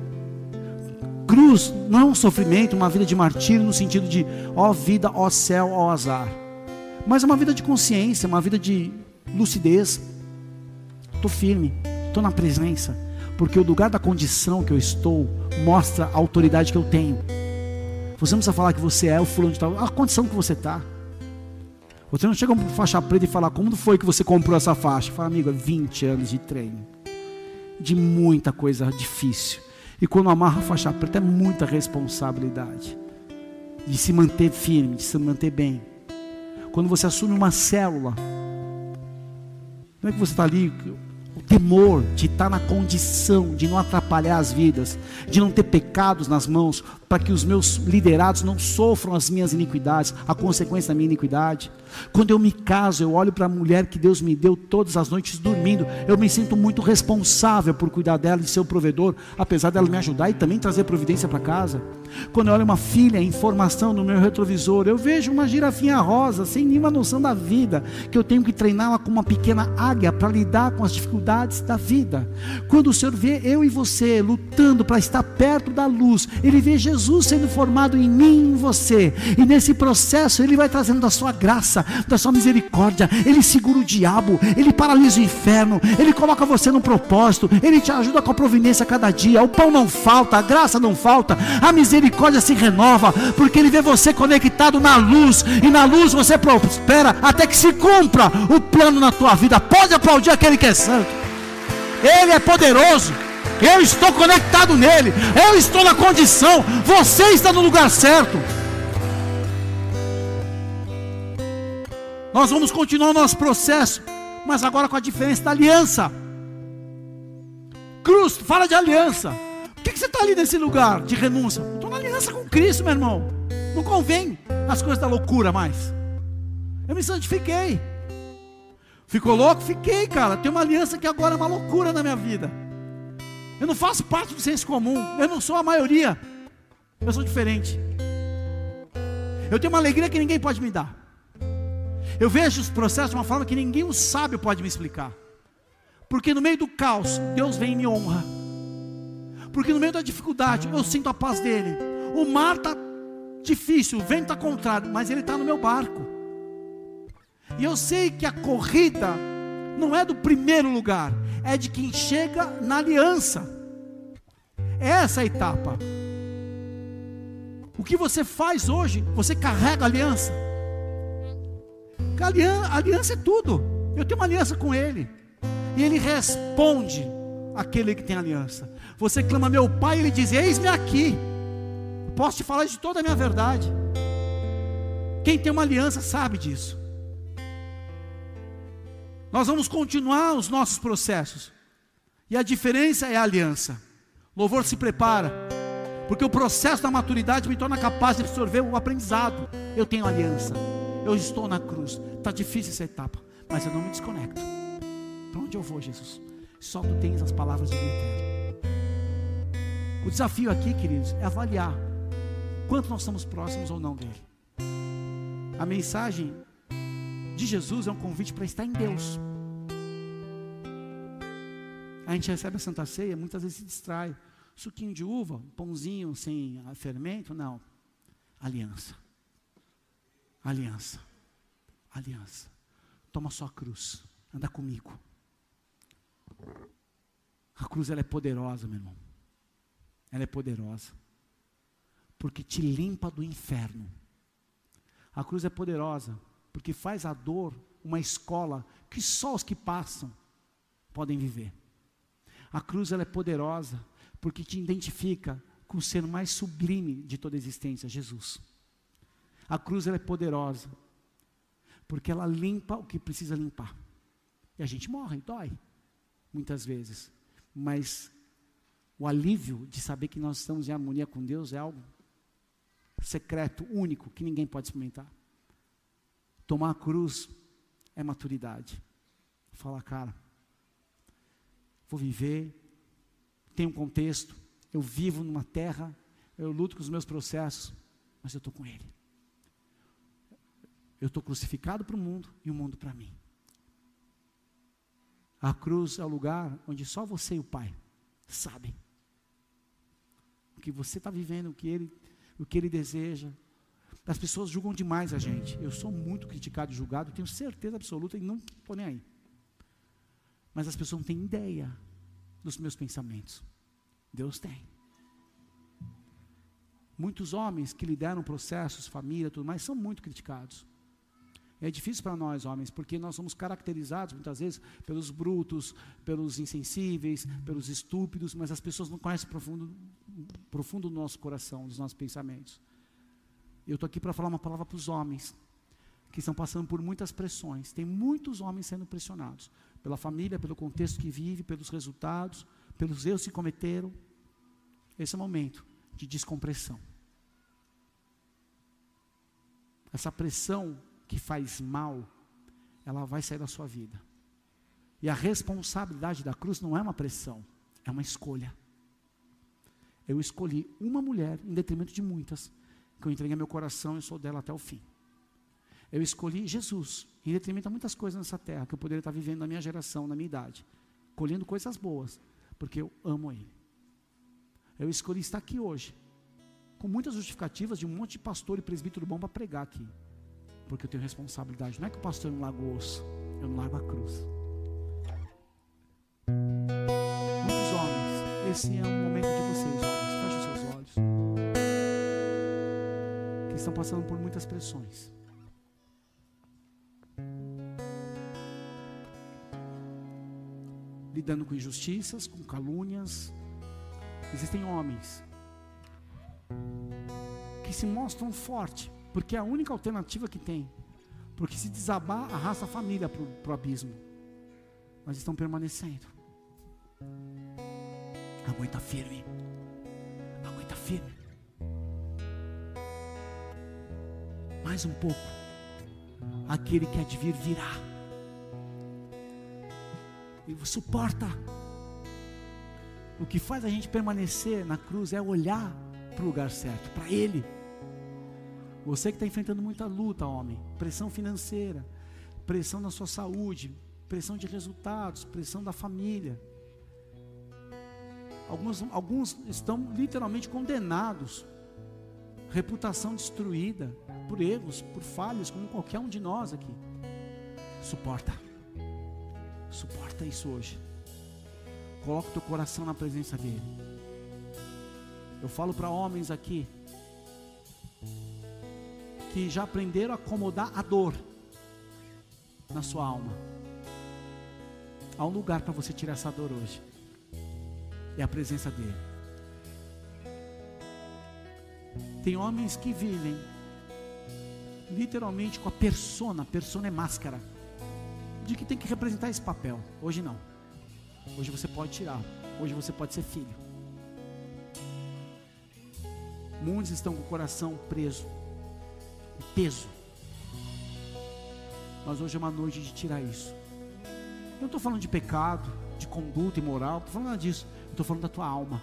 Cruz não é um sofrimento, uma vida de martírio, no sentido de ó vida, ó céu, ó azar. Mas é uma vida de consciência, uma vida de lucidez. Estou firme, estou na presença. Porque o lugar da condição que eu estou mostra a autoridade que eu tenho. Você não precisa falar que você é o fulano de tal, a condição que você está. Você não chega para faixa preta e fala, como foi que você comprou essa faixa? Fala, amigo, é vinte anos de treino, de muita coisa difícil. E quando amarra a faixa preta é muita responsabilidade, de se manter firme, de se manter bem. Quando você assume uma célula, não é que você está ali, o temor de estar na condição de não atrapalhar as vidas, de não ter pecados nas mãos, para que os meus liderados não sofram as minhas iniquidades, a consequência da minha iniquidade. Quando eu me caso, eu olho para a mulher que Deus me deu todas as noites dormindo, eu me sinto muito responsável por cuidar dela, de ser o provedor, apesar dela me ajudar e também trazer providência para casa. Quando eu olho uma filha em formação no meu retrovisor, eu vejo uma girafinha rosa, sem nenhuma noção da vida, que eu tenho que treiná-la como uma pequena águia para lidar com as dificuldades da vida. Quando o Senhor vê eu e você lutando para estar perto da luz, Ele vê Jesus sendo formado em mim e em você, e nesse processo Ele vai trazendo da sua graça, da sua misericórdia. Ele segura o diabo, Ele paralisa o inferno, Ele coloca você no propósito, Ele te ajuda com a providência a cada dia. O pão não falta, a graça não falta, a misericórdia se renova, porque Ele vê você conectado na luz, e na luz você prospera até que se cumpra o plano na tua vida. Pode aplaudir aquele que é santo. Ele é poderoso, eu estou conectado nele, eu estou na condição, você está no lugar certo. Nós vamos continuar o nosso processo, mas agora com a diferença da aliança. Cruz, fala de aliança. Por que, que você está ali nesse lugar de renúncia? Eu estou na aliança com Cristo, meu irmão. Não convém as coisas da loucura mais. Eu me santifiquei. Ficou louco? Fiquei, cara. Tem uma aliança que agora é uma loucura na minha vida. Eu não faço parte do senso comum. Eu não sou a maioria. Eu sou diferente. Eu tenho uma alegria que ninguém pode me dar. Eu vejo os processos de uma forma que ninguém o sábio pode me explicar. Porque no meio do caos, Deus vem e me honra. Porque no meio da dificuldade, eu sinto a paz dele. O mar está difícil, o vento está contrário, mas ele está no meu barco. E eu sei que a corrida não é do primeiro lugar, é de quem chega na aliança. É essa a etapa. O que você faz hoje, você carrega a aliança. A aliança, a aliança é tudo. Eu tenho uma aliança com Ele, e Ele responde àquele que tem aliança. Você clama meu Pai, Ele diz: eis-me aqui. Eu posso te falar de toda a minha verdade. Quem tem uma aliança sabe disso. Nós vamos continuar os nossos processos, e a diferença é a aliança. Louvor, se prepara, porque o processo da maturidade me torna capaz de absorver o aprendizado. Eu tenho aliança, eu estou na cruz. Está difícil essa etapa, mas eu não me desconecto. Para onde eu vou, Jesus? Só tu tens as palavras de vida eterna. O desafio aqui, queridos, é avaliar quanto nós estamos próximos ou não dele. A mensagem de Jesus é um convite para estar em Deus. A gente recebe a Santa Ceia, muitas vezes se distrai. Suquinho de uva, pãozinho sem fermento, não. Aliança. Aliança. Aliança. Toma sua cruz, anda comigo. A cruz, ela é poderosa, meu irmão. Ela é poderosa, porque te limpa do inferno. A cruz é poderosa, porque faz a dor uma escola que só os que passam podem viver. A cruz, ela é poderosa, porque te identifica com o ser mais sublime de toda a existência, Jesus. A cruz, ela é poderosa, porque ela limpa o que precisa limpar. E a gente morre, dói, muitas vezes, mas o alívio de saber que nós estamos em harmonia com Deus é algo secreto, único, que ninguém pode experimentar. Tomar a cruz é maturidade. Fala, cara, vou viver, tem um contexto, eu vivo numa terra, eu luto com os meus processos, mas eu estou com Ele. Eu estou crucificado para o mundo e o mundo para mim. A cruz é o lugar onde só você e o Pai sabem o que você está vivendo, o que Ele, o que Ele deseja. As pessoas julgam demais a gente. Eu sou muito criticado e julgado, tenho certeza absoluta e não estou nem aí. Mas as pessoas não têm ideia dos meus pensamentos. Deus tem. Muitos homens que lideram processos, família, tudo mais, são muito criticados. É difícil para nós, homens, porque nós somos caracterizados, muitas vezes, pelos brutos, pelos insensíveis, pelos estúpidos, mas as pessoas não conhecem profundo, profundo o nosso coração, os nossos pensamentos. Eu estou aqui para falar uma palavra para os homens, que estão passando por muitas pressões. Tem muitos homens sendo pressionados, pela família, pelo contexto que vive, pelos resultados, pelos erros que cometeram. Esse é o momento de descompressão. essa pressão que faz mal, ela vai sair da sua vida. E a responsabilidade da cruz não é uma pressão, é uma escolha. Eu escolhi uma mulher, em detrimento de muitas, que eu entreguei meu coração e sou dela até o fim. Eu escolhi Jesus, em detrimento a muitas coisas nessa terra, que eu poderia estar vivendo na minha geração, na minha idade, colhendo coisas boas, porque eu amo Ele. Eu escolhi estar aqui hoje, com muitas justificativas de um monte de pastor e presbítero bom para pregar aqui, porque eu tenho responsabilidade. Não é que o pastor não larga o osso, eu não largo a cruz. Muitos homens, esse é um momento de vocês, homens, fechem os seus olhos, que estão passando por muitas pressões. Lidando com injustiças, com calúnias. Existem homens que se mostram fortes, porque é a única alternativa que tem, porque se desabar, arrasta a família para o abismo, mas estão permanecendo. Aguenta firme, aguenta firme, mais um pouco, aquele que há de vir virá, e suporta. O que faz a gente permanecer na cruz é olhar para o lugar certo, para Ele. Você que está enfrentando muita luta, homem, pressão financeira, pressão na sua saúde, pressão de resultados, pressão da família. Alguns, alguns estão literalmente condenados, reputação destruída, por erros, por falhas, como qualquer um de nós aqui. Suporta, suporta isso hoje. Coloca o teu coração na presença dele. Eu falo para homens aqui que já aprenderam a acomodar a dor na sua alma. Há um lugar para você tirar essa dor hoje. É a presença dele. Tem homens que vivem literalmente com a persona. Persona é máscara, de que tem que representar esse papel. Hoje não. Hoje você pode tirar. Hoje você pode ser filho. Muitos estão com o coração preso, com peso. Mas hoje é uma noite de tirar isso. Eu não estou falando de pecado, de conduta imoral, não estou falando nada disso. Eu estou falando da tua alma.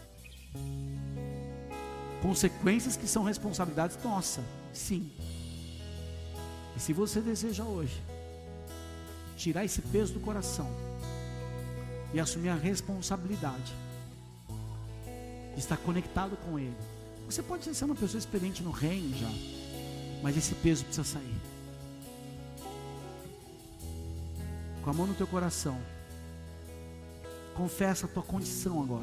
Consequências que são responsabilidades nossa, sim. E se você deseja hoje tirar esse peso do coração e assumir a responsabilidade de estar conectado com Ele, você pode ser uma pessoa experiente no reino já, mas esse peso precisa sair. Com a mão no teu coração, confessa a tua condição agora.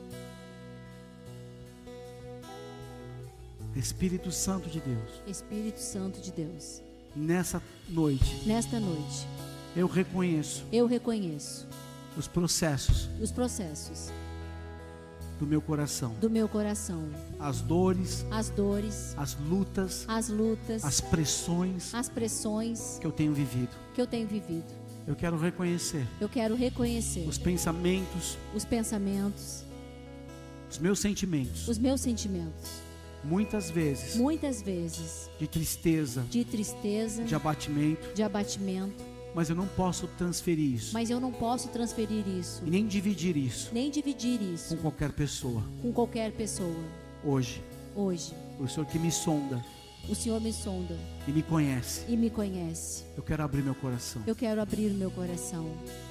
Espírito Santo de Deus, Espírito Santo de Deus, nessa noite, nesta noite, eu reconheço, eu reconheço os processos, os processos do meu coração, do meu coração, as dores, as dores, as lutas, as lutas, as pressões, as pressões que eu tenho vivido. que eu tenho vivido. Eu quero reconhecer Eu quero reconhecer os pensamentos, os pensamentos, os meus sentimentos, os meus sentimentos, muitas vezes muitas vezes de tristeza, de tristeza, de abatimento, de abatimento, mas eu não posso transferir isso, mas eu não posso transferir isso, e nem dividir isso nem dividir isso com qualquer pessoa. com qualquer pessoa. Hoje, Hoje, o Senhor que me sonda o Senhor me sonda e me conhece, e me conhece. eu quero abrir meu coração. Eu quero abrir o meu coração.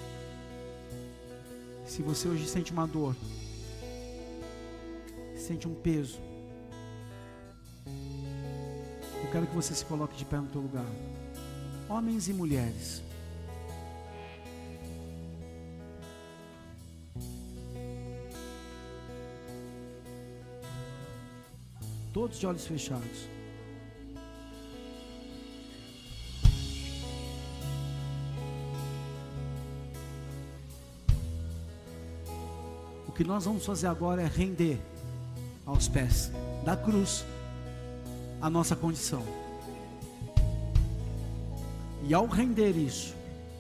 Se você hoje sente uma dor, sente um peso, eu quero que você se coloque de pé no teu lugar. Homens e mulheres, todos de olhos fechados. O que nós vamos fazer agora é render aos pés da cruz a nossa condição. E ao render isso,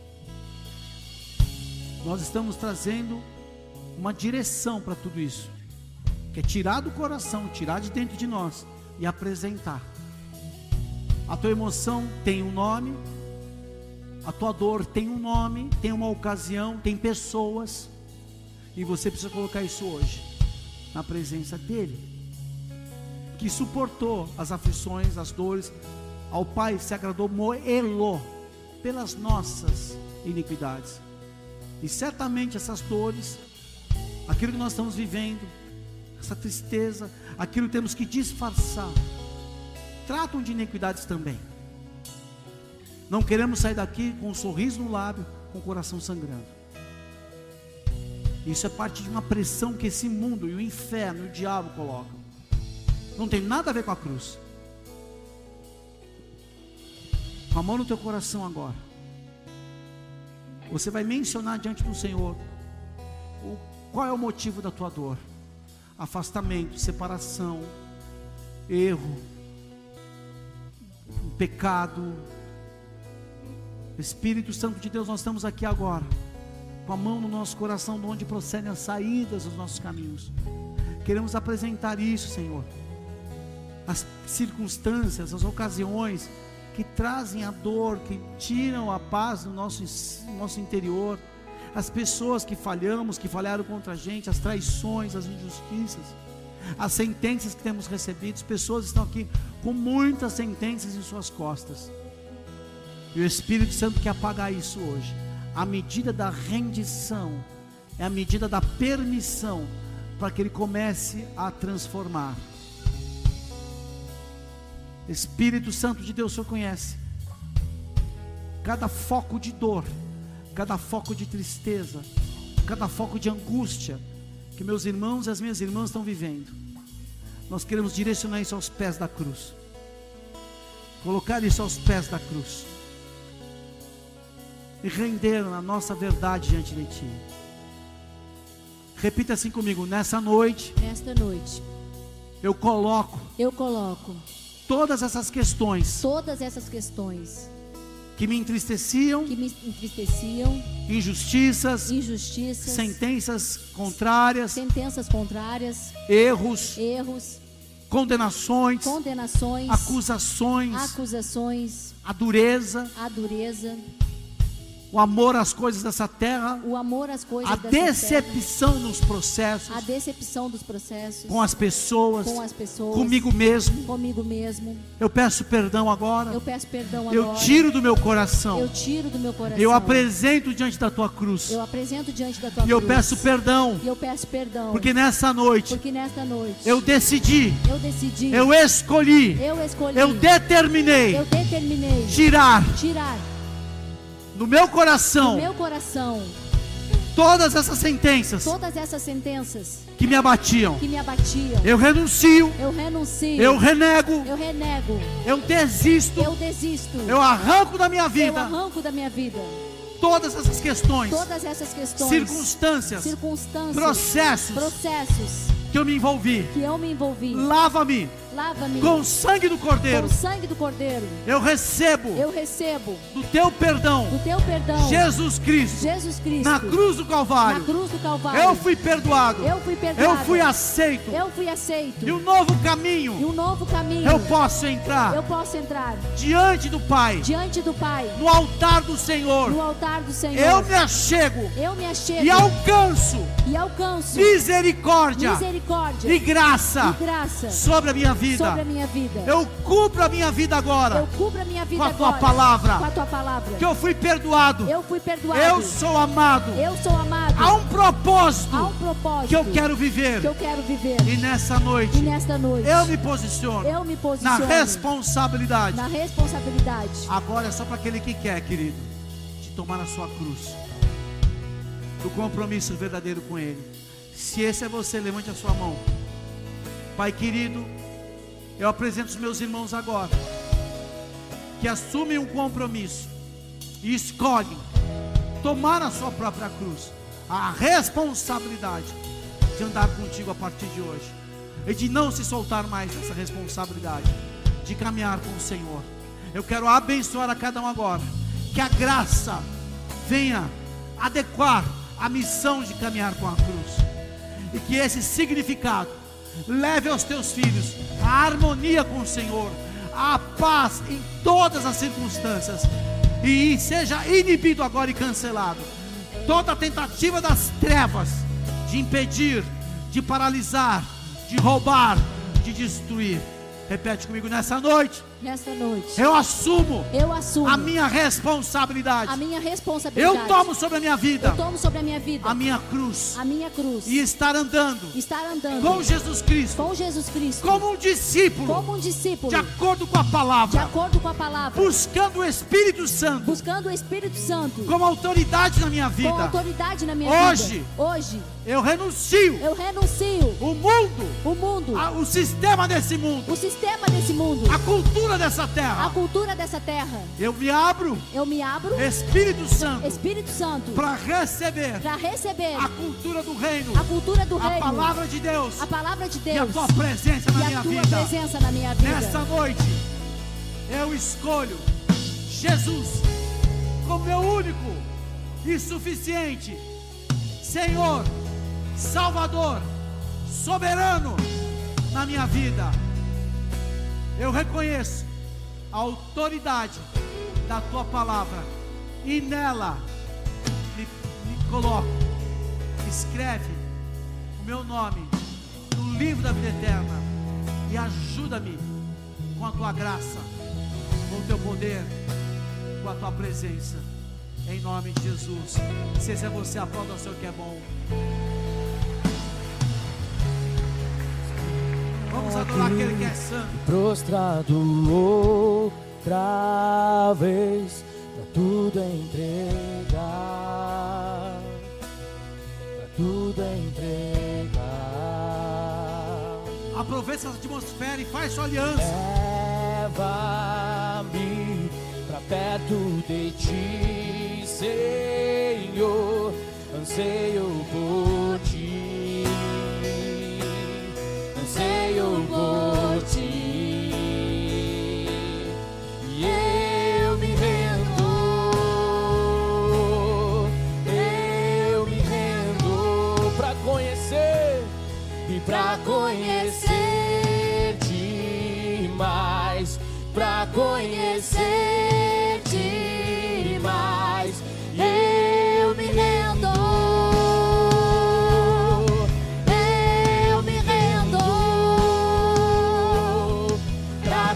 nós estamos trazendo uma direção para tudo isso, que é tirar do coração, tirar de dentro de nós e apresentar A tua emoção tem um nome, a tua dor tem um nome, tem uma ocasião, tem pessoas, e você precisa colocar isso hoje na presença dele, que suportou as aflições, as dores. Ao Pai se agradou moê-lo pelas nossas iniquidades, e certamente essas dores, aquilo que nós estamos vivendo, essa tristeza, aquilo que temos que disfarçar, tratam de iniquidades também. Não queremos sair daqui com um sorriso no lábio, com o coração sangrando. Isso é parte de uma pressão que esse mundo e o inferno e o diabo colocam. Não tem nada a ver com a cruz. Com a mão no teu coração agora, você vai mencionar diante do Senhor o, qual é o motivo da tua dor. Afastamento, separação, erro, pecado. Espírito Santo de Deus, nós estamos aqui agora com a mão no nosso coração, de onde procedem as saídas dos nossos caminhos. Queremos apresentar isso, Senhor, as circunstâncias, as ocasiões que trazem a dor, que tiram a paz do nosso, nosso interior, as pessoas que falhamos, que falharam contra a gente, as traições, as injustiças, as sentenças que temos recebido. As pessoas estão aqui com muitas sentenças em suas costas, e o Espírito Santo quer apagar isso hoje. A medida da rendição é a medida da permissão, para que Ele comece a transformar. Espírito Santo de Deus, o Senhor conhece cada foco de dor, cada foco de tristeza, cada foco de angústia que meus irmãos e as minhas irmãs estão vivendo. Nós queremos direcionar isso aos pés da cruz, colocar isso aos pés da cruz e render a nossa verdade diante de Ti. Repita assim comigo: nessa noite, Nesta noite, eu coloco eu coloco todas essas questões todas essas questões que me entristeciam, que me entristeciam, injustiças, injustiças, sentenças contrárias, sentenças contrárias, erros, erros, condenações, condenações, acusações, acusações, a dureza, a dureza, o amor às coisas dessa terra, o amor às coisas a dessa decepção nos processos, terra, a decepção dos processos, com as pessoas, com as pessoas, comigo mesmo. comigo mesmo. Eu peço perdão agora. Eu peço perdão Eu agora. tiro do meu coração. Eu tiro do meu coração. Eu apresento diante da tua cruz. Eu apresento diante da tua E eu cruz. peço perdão, E eu peço perdão. porque nessa noite Porque nesta noite eu decidi, eu decidi, eu escolhi, eu escolhi, eu determinei eu determinei tirar tirar do meu coração do meu coração todas essas sentenças todas essas sentenças que me abatiam. que me abatiam. Eu renuncio, Eu renuncio. eu renego, Eu renego. eu desisto, Eu desisto. eu arranco da minha Eu vida arranco da minha vida todas essas questões, todas essas questões, circunstâncias, circunstâncias, processos processos que eu me envolvi. que eu me envolvi. Lava-me Lava-me com o sangue do com Cordeiro. o sangue do Cordeiro. Eu recebo Eu recebo do teu perdão, do teu perdão, Jesus Cristo, Jesus Cristo, na cruz do na Calvário. cruz do Calvário. Eu fui perdoado, Eu fui perdoado. eu fui aceito, Eu fui aceito. e um novo E caminho um novo caminho. eu posso entrar Eu posso entrar diante do Pai, diante do Pai, no altar do Senhor. no altar do Senhor. Eu me achego Eu me achego e alcanço e alcanço misericórdia misericórdia e graça e graça sobre a minha vida. sobre a minha vida. Eu cubro a minha vida agora Eu cubro a minha vida com a tua agora palavra, com a tua palavra. que eu fui perdoado, Eu fui perdoado. eu sou amado. Eu sou amado. Há um propósito Há um propósito que eu quero viver, que eu quero viver. e nessa noite E nesta noite eu me posiciono eu me na posiciono responsabilidade. na responsabilidade. Agora é só para aquele que quer, querido, de tomar a sua cruz, do compromisso verdadeiro com Ele. Se esse é você, levante a sua mão. Pai querido, eu apresento os meus irmãos agora, que assumem um compromisso e escolhem tomar a sua própria cruz, a responsabilidade de andar contigo a partir de hoje, e de não se soltar mais dessa responsabilidade, de caminhar com o Senhor. Eu quero abençoar a cada um agora, que a graça venha adequar a missão de caminhar com a cruz, e que esse significado leve aos teus filhos a harmonia com o Senhor, a paz em todas as circunstâncias, e seja inibido agora e cancelado toda tentativa das trevas de impedir, de paralisar, de roubar, de destruir. Repete comigo: nessa noite, nessa noite, eu assumo, eu assumo a minha responsabilidade. a minha responsabilidade. Eu tomo sobre a minha vida, eu tomo sobre a minha vida, a minha cruz, a minha cruz, e estar andando, estar andando com Jesus Cristo, com Jesus Cristo, como um discípulo, como um discípulo, de acordo com a palavra, de acordo com a palavra, buscando o Espírito Santo, buscando o Espírito Santo, como autoridade na minha vida. com autoridade na minha Hoje, vida. Hoje, eu renuncio, eu renuncio o mundo, o mundo, a, o sistema desse mundo, o sistema desse mundo, a cultura dessa a terra. cultura dessa terra. Eu me abro, Eu me abro, Espírito Santo, Espírito Santo, para receber para receber a cultura do reino, a cultura do a reino, palavra de Deus, a palavra de e a Deus tua presença e na a minha tua vida. presença na minha vida. Nessa noite, eu escolho Jesus como meu único e suficiente Senhor, Salvador, soberano na minha vida. Eu reconheço a autoridade da tua palavra, e nela me, me coloco. Escreve o meu nome no livro da vida eterna, e ajuda-me com a tua graça, com o teu poder, com a tua presença, em nome de Jesus. Se esse é você, aplauda o Senhor que é bom. Vamos adorar aquele que é santo. Prostrado outra vez, pra tudo entregar, pra tudo entregar. Aproveita essa atmosfera e faz sua aliança. Leva-me pra perto de ti, Senhor, anseio por ti, anseio por ti, e eu me rendo, eu me rendo pra conhecer e pra conhecer-te mais, pra conhecer-te mais, eu me rendo, eu me rendo, pra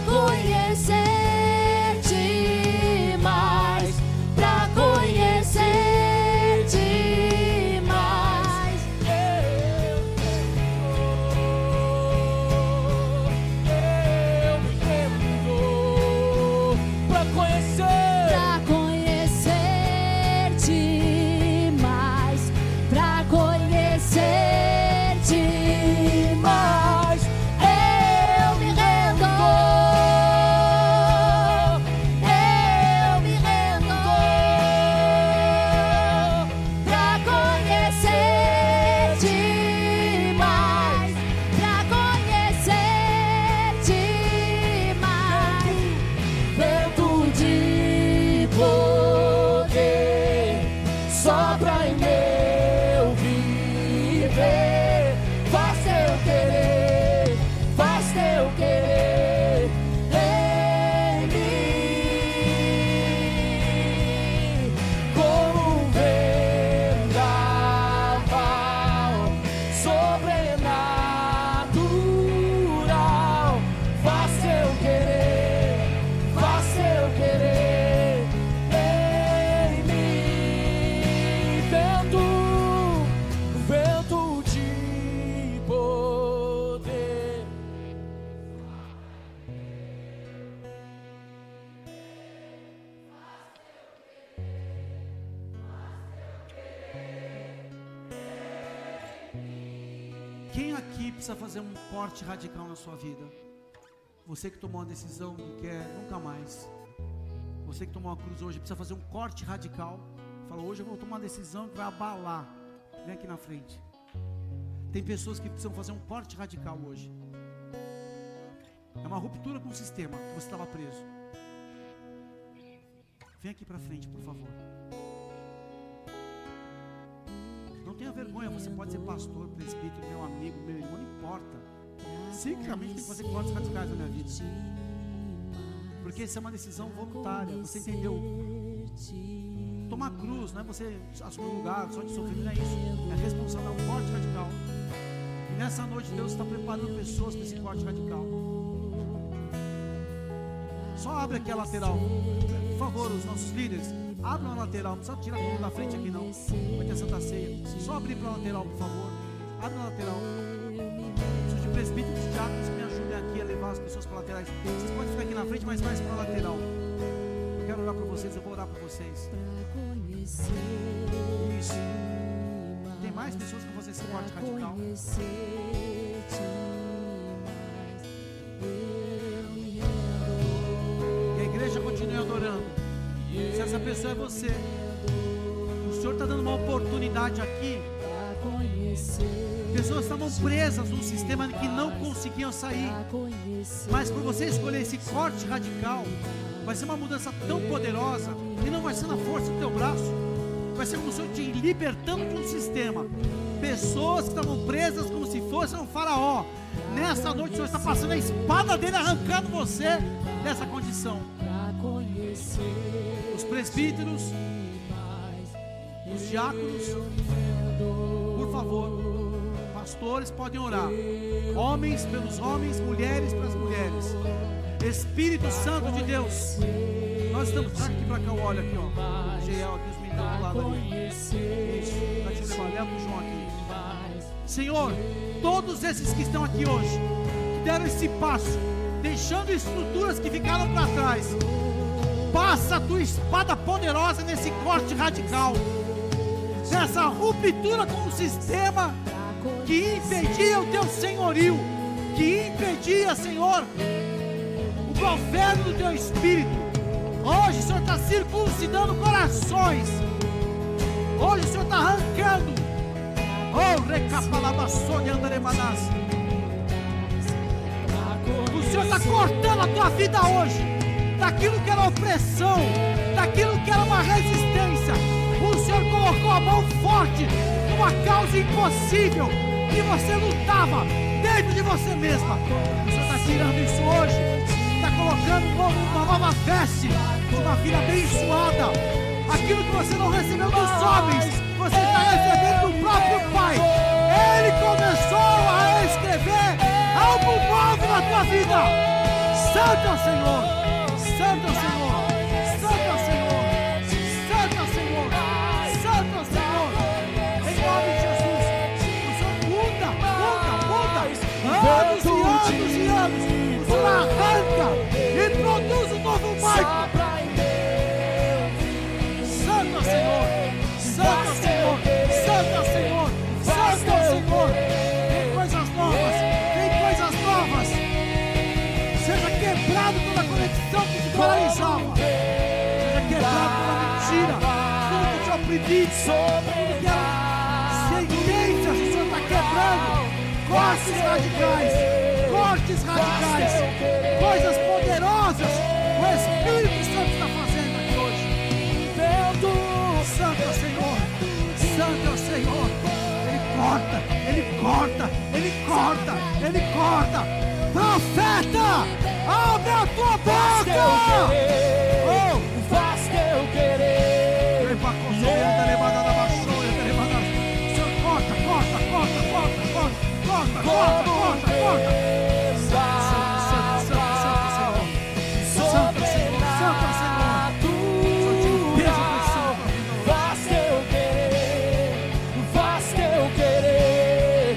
conhecer-te mais, pra conhecer-te mais, eu me rendo, pra conhecer, Pra conhecer-te mais, pra conhecer-te mais, eu me rendo, eu me rendo, pra conhecer-te mais, pra conhecer-te mais. vento de poder sopra em meu viver, faz teu querer, faz teu querer em mim, como um vendaval sobrenatural, faz teu querer, faz teu querer em mim, vento, vento de poder. Quem aqui precisa fazer um corte radical na sua vida? Você que tomou uma decisão que quer nunca mais. Você que tomou uma cruz hoje precisa fazer um corte radical. Fala: hoje eu vou tomar uma decisão que vai abalar. Vem aqui na frente. Tem pessoas que precisam fazer um corte radical hoje. É uma ruptura com o sistema que você estava preso. Vem aqui para frente, por favor. Não tenha vergonha, você pode ser pastor, presbítero, meu amigo, meu irmão, não importa. Secretamente tem que fazer cortes radicais na minha vida. Porque isso é uma decisão voluntária. Você entendeu? Tomar cruz, não é você assumir um lugar só de sofrer, não é isso. É responsabilidade, é um corte radical. E nessa noite Deus está preparando pessoas para esse corte radical. Só abre aqui a lateral. Por favor, os nossos líderes, abram a lateral. Não precisa tirar tudo da frente aqui não. Vai ter a Santa Ceia. Só abrir para a lateral, por favor. Abre a lateral. Preciso de presbíteros e diáconos que me ajudem aqui a levar as pessoas para laterais. Vocês podem ficar aqui na frente, mas mais para a lateral. Eu quero orar por vocês, eu vou orar por vocês. Isso. Tem mais pessoas que vão fazer esse corte radical. Que a igreja continue adorando. Se essa pessoa é você, o Senhor está dando uma oportunidade aqui. Pessoas estavam presas num sistema que não conseguiam sair, mas por você escolher esse corte radical, vai ser uma mudança tão poderosa, e não vai ser na força do teu braço, vai ser como o Senhor te libertando de um sistema. Pessoas que estavam presas como se fosse um faraó, nessa noite o Senhor está passando a espada dele, arrancando você dessa condição. Os presbíteros, os diáconos, por favor, pastores podem orar, homens pelos homens, mulheres pelas mulheres. Espírito Santo de Deus, nós estamos aqui para cá, olha aqui, ó, Geel aqui, os meninos do lado ali. Isso, tá te levando, leva o João aqui. Senhor, todos esses que estão aqui hoje, que deram esse passo, deixando estruturas que ficaram para trás, passa a tua espada poderosa nesse corte radical, nessa ruptura com o sistema que impedia o teu senhorio, que impedia, Senhor, o governo do teu Espírito. Hoje o Senhor está circuncidando corações. Hoje o Senhor está arrancando. Oh, recapalabaçou de andaremanás. O Senhor está cortando a tua vida hoje, daquilo que era opressão, daquilo que era uma resistência. O Senhor colocou a mão forte numa causa impossível que você lutava dentro de você mesma. O Senhor está tirando isso hoje, está colocando um novo, uma nova veste de uma filha abençoada. Aquilo que você não recebeu dos homens, você está recebendo do próprio Pai. Ele começou a escrever algo novo na tua vida. Santo é o Senhor, Santo é o Senhor, Santo é o Senhor, Santo é o Senhor, Santo é o Senhor. Em nome de Jesus, o Senhor muda, muda, muda. Anos e anos e anos, o Senhor arranca e produz um novo Michael. Santo é o Senhor, Santo é o Senhor, Santo é o Senhor, Santo é o Senhor. Tem coisas novas, tem coisas novas. Seja quebrado toda a conexão que te paralisava. Seja quebrado toda a mentira, tudo que te oprimia, tudo que era sentenças, o Senhor está quebrando. Cortes radicais, cortes radicais, coisas poderosas. O Espírito Santo está fazendo aqui hoje. Santo é o Senhor, Santo é o Senhor. Ele corta, Ele corta, Ele corta, Ele corta. Profeta, abre a tua boca. Oh, Faz teu querer. Senhor, corta, corta, corta, corta, corta, corta, corta, corta, corta. Santo, Santo, Santo, Santo, Senhor. Santo, Senhor, Santo, Senhor. Faz teu querer, faz teu querer,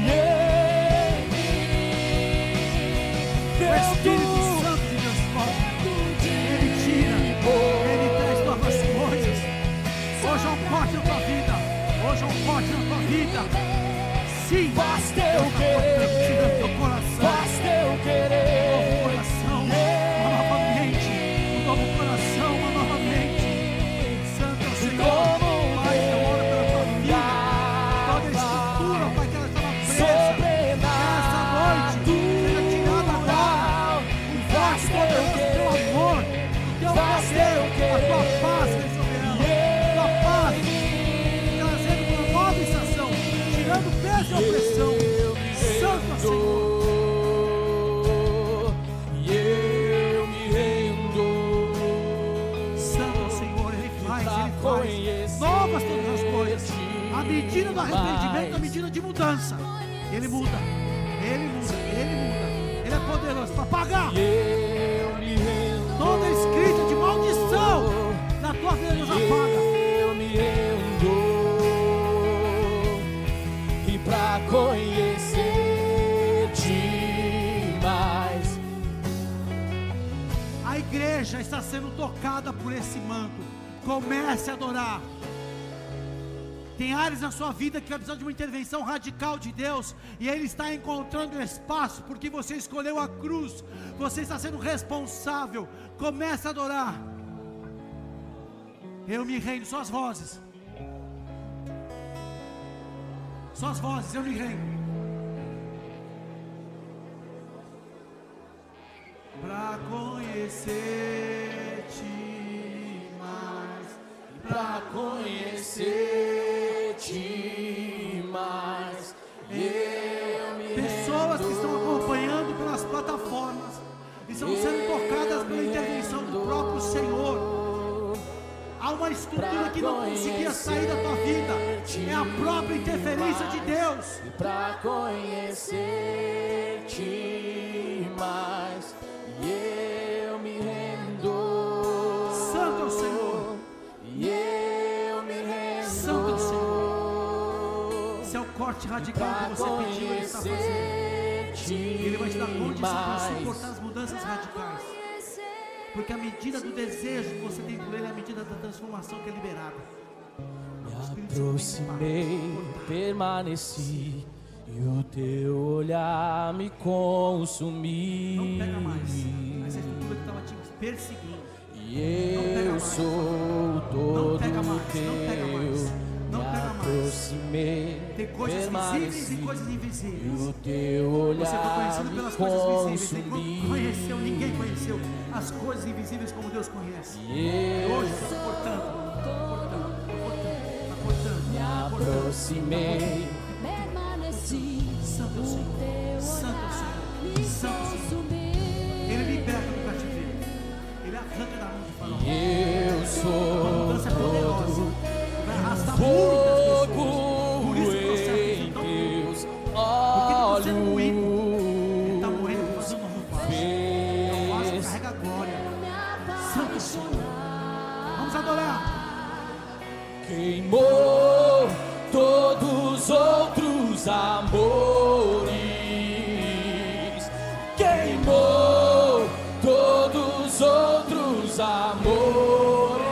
O Espírito Santo de Deus corta. Ele tira, Ele traz novas coisas. Hoje é um corte na tua vida. Hoje é um corte na tua vida. Sim, faz teu Deus está cortando, tirando teu querer, coração. faz teu Um querer. novo coração, uma nova mente. Um novo coração, uma nova mente. Santo é o Senhor. Pai, eu oro pela tua vida. Toda estrutura, Pai, que ela estava presa. Nessa noite, seja tirada agora. O vosso poderoso teu amor, o teu poder, a tua paz vem sobre ela. A tua paz, trazendo uma nova estação, tirando peso e opressão. Santo experimenta a medida de mudança. Ele muda, Ele muda, Ele muda. Ele é poderoso para pagar Eu me rendo. toda escrita de maldição na tua vida. Deus apaga. Eu me rendo. E pra conhecer-te mais. A igreja está sendo tocada por esse manto. Comece a adorar. Tem áreas na sua vida que vai precisar de uma intervenção radical de Deus, e Ele está encontrando espaço, porque você escolheu a cruz, você está sendo responsável. Comece a adorar. Eu me rendo, suas vozes, suas vozes, eu me rendo. Pra conhecer-te mais, Pra conhecer-te mais. Eu me pessoas que rendo. estão acompanhando pelas plataformas estão sendo tocadas pela intervenção do próprio Senhor. Há uma estrutura que não conseguia sair da tua vida, é a própria interferência de Deus. E pra conhecer-te mais, eu me rendo. Santo é o Senhor, E eu me rendo. Santo é o Senhor. Esse é o corte radical que você pediu, Ele está fazendo. Ele vai te dar condição para suportar as mudanças radicais, porque a medida do desejo que você tem por Ele é a medida da transformação que é liberada. Me aproximei, permaneci, e o teu olhar me consumiu. Não pega mais essa estrutura que estava te perseguindo. E eu sou todo pega mais, não teu. pega mais, não Me pega mais. aproximei, Tem coisas visíveis permaneci, e coisas e invisíveis. o teu Você olhar foi conhecido me pelas coisas visíveis. Ninguém consumiu. conheceu, ninguém conheceu as coisas invisíveis como Deus conhece. E eu Hoje está cortando, está cortando, está cortando, me está cortando. aproximei. Permaneci, Santo é o Senhor, Santo é o Senhor, Santo é o Senhor. Ele liberta do cativeiro, Ele arranca da mão de Faraó. E eu A sou mudança é poderosa, todo vai arrastar muitas pessoas. fogo Por isso o processo tem em sido tão duro. teus Porque ele está sendo moído, ele está olhos. morrendo por causa do novo vaso. Então o vaso carrega a glória. Santo Senhor, vamos adorar. Queimou todos os outros amores. Queimou todos os outros amores.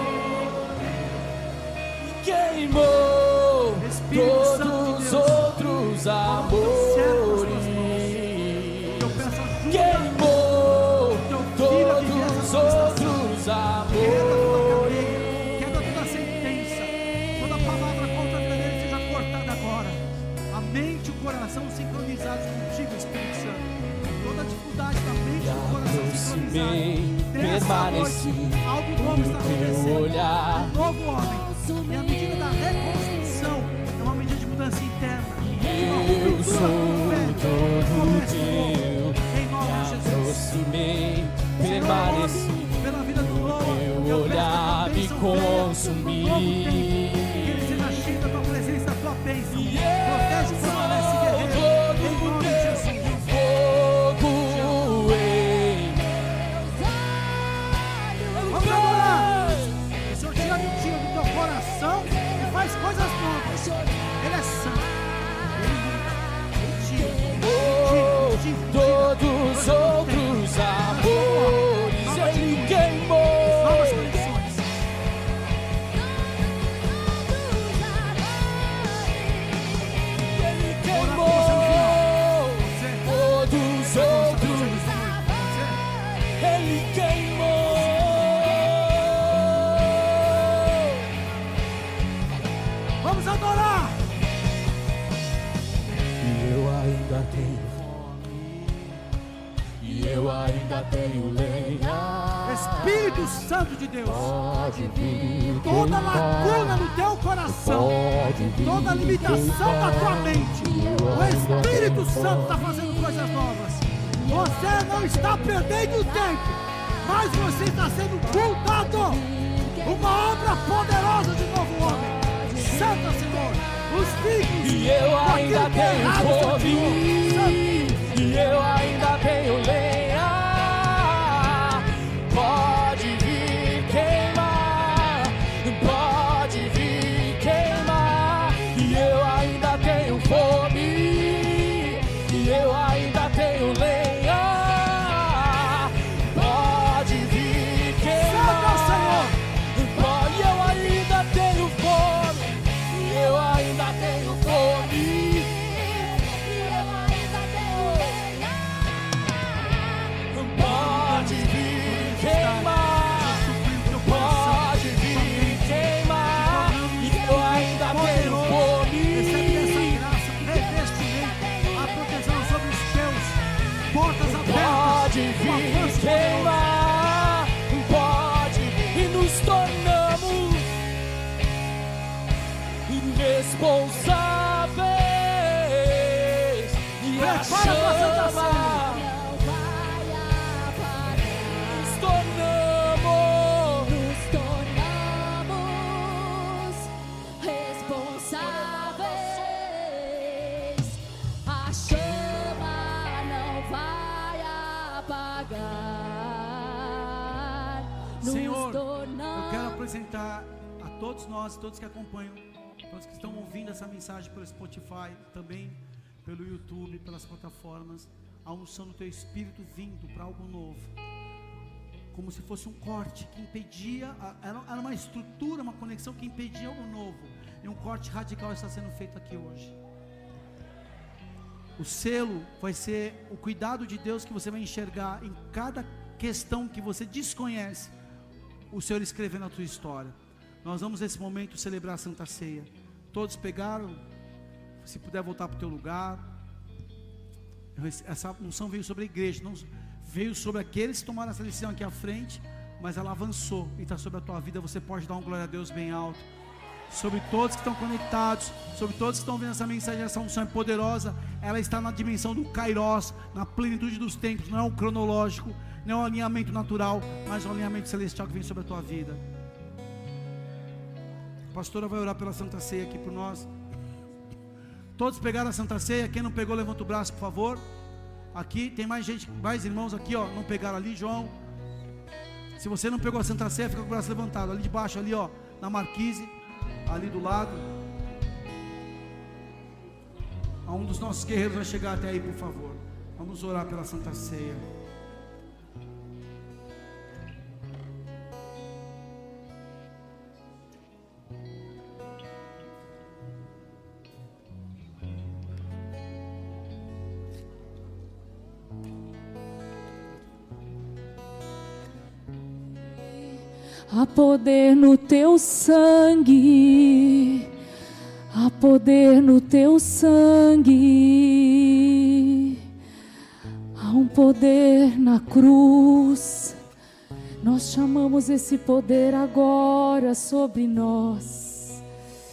Queimou Espírito Santo de todos os Deus, outros amores. eu peço ajuda. Queimou Teu filho que vier todos essa os manifestação. outros Quebra toda amores. cadeia, quebra toda sentença, toda palavra contra a vida dele seja cortada agora. A mente e o coração sincronizados contigo, Espírito Santo. Toda dificuldade da mente e do coração aproximei, sincronizados. Nessa permaneci, noite, algo novo está e o teu acontecendo. olhar Um novo homem. E a medida da reconstrução é uma medida de mudança interna. eu sou todo teu. Em nome Me de Jesus. aproximei, Senhor, permaneci, pela vida do Noah, teu eu peço olhar a tua me bênção venha sobre um novo tempo. consumiu. Que ele seja cheio da tua presença, da tua bênção. E Protege e eu permanece sou guerreiro. Em todo nome de teu. Jesus. Fogo em Vamos adorar. O Senhor tira a mentira do teu coração e faz coisas novas. Ele é santo. Ele muda. Ele tira. Ele tira. Ele tira. todos os outros amores. Ele queimou. Novas condições. Ele Ora, queimou Você. todos os outros. Você. Ele queimou. Vamos adorar. E eu ainda tenho fome. E eu ainda tenho lenha. Espírito Santo de Deus. Pode vir Toda queimar. lacuna no teu coração, Pode vir toda limitação da tua queimar. mente, o Espírito Santo está fazendo coisas novas. Você não está perdendo tempo, mas você está sendo cultado. Uma obra poderosa de novo homem. Santo Senhor, os figos, e eu ainda daquilo que é tenho errado, fome, e eu ainda tenho lenha. Pode vir queimar, pode vir queimar, e eu ainda tenho fome, e eu ainda tenho lenha. Pode vir queimar, pode, eu ainda tenho fome, e eu ainda tenho fome, E eu ainda tenho lenha. pode vir queimar, pode vir queimar, e eu ainda tenho fome. Recebe essa graça, revestimento, a proteção sobre os teus, portas abertas, Pode vir queimar, pode, e nos tornamos irresponsáveis, e a Prepara pra Santa chama Não vai apagar. nos tornamos. Nos tornamos responsáveis. A chama não vai apagar. Nos Senhor, eu tornamos. quero apresentar a todos nós, todos que acompanham, todos que estão ouvindo essa mensagem pelo Spotify, também pelo YouTube, pelas plataformas, a unção do Teu Espírito vindo para algo novo, como se fosse um corte que impedia, a- era era uma estrutura, uma conexão que impedia algo novo, e um corte radical está sendo feito aqui hoje. O selo vai ser o cuidado de Deus que você vai enxergar em cada questão que você desconhece, o Senhor escrever na tua história. Nós vamos nesse momento celebrar a Santa Ceia. Todos pegaram? Se puder voltar para o teu lugar. Eu rece- Essa unção veio sobre a igreja, não veio sobre aqueles que tomaram essa decisão aqui à frente, mas ela avançou e está sobre a tua vida. Você pode dar um glória a Deus bem alto. Sobre todos que estão conectados, sobre todos que estão vendo essa mensagem, essa unção é poderosa. Ela está na dimensão do Kairos, na plenitude dos tempos. Não é um cronológico, não é um alinhamento natural, mas um alinhamento celestial que vem sobre a tua vida. A pastora vai orar pela Santa Ceia aqui por nós. Todos pegaram a Santa Ceia? Quem não pegou, levanta o braço, por favor. Aqui, tem mais gente, mais irmãos aqui, ó, não pegaram ali, João. Se você não pegou a Santa Ceia, fica com o braço levantado. Ali de baixo, ali, ó, na marquise, ali do lado. A um dos nossos guerreiros vai chegar até aí, por favor. Vamos orar pela Santa Ceia. Há poder no teu sangue, há poder no teu sangue, há um poder na cruz. Nós chamamos esse poder agora sobre nós.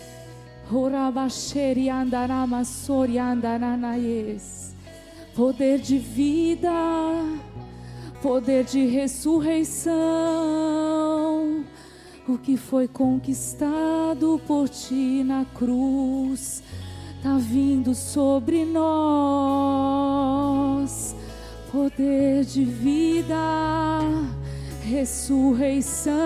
Poder de vida, poder de ressurreição, o que foi conquistado por ti na cruz, tá vindo sobre nós. Poder de vida, ressurreição,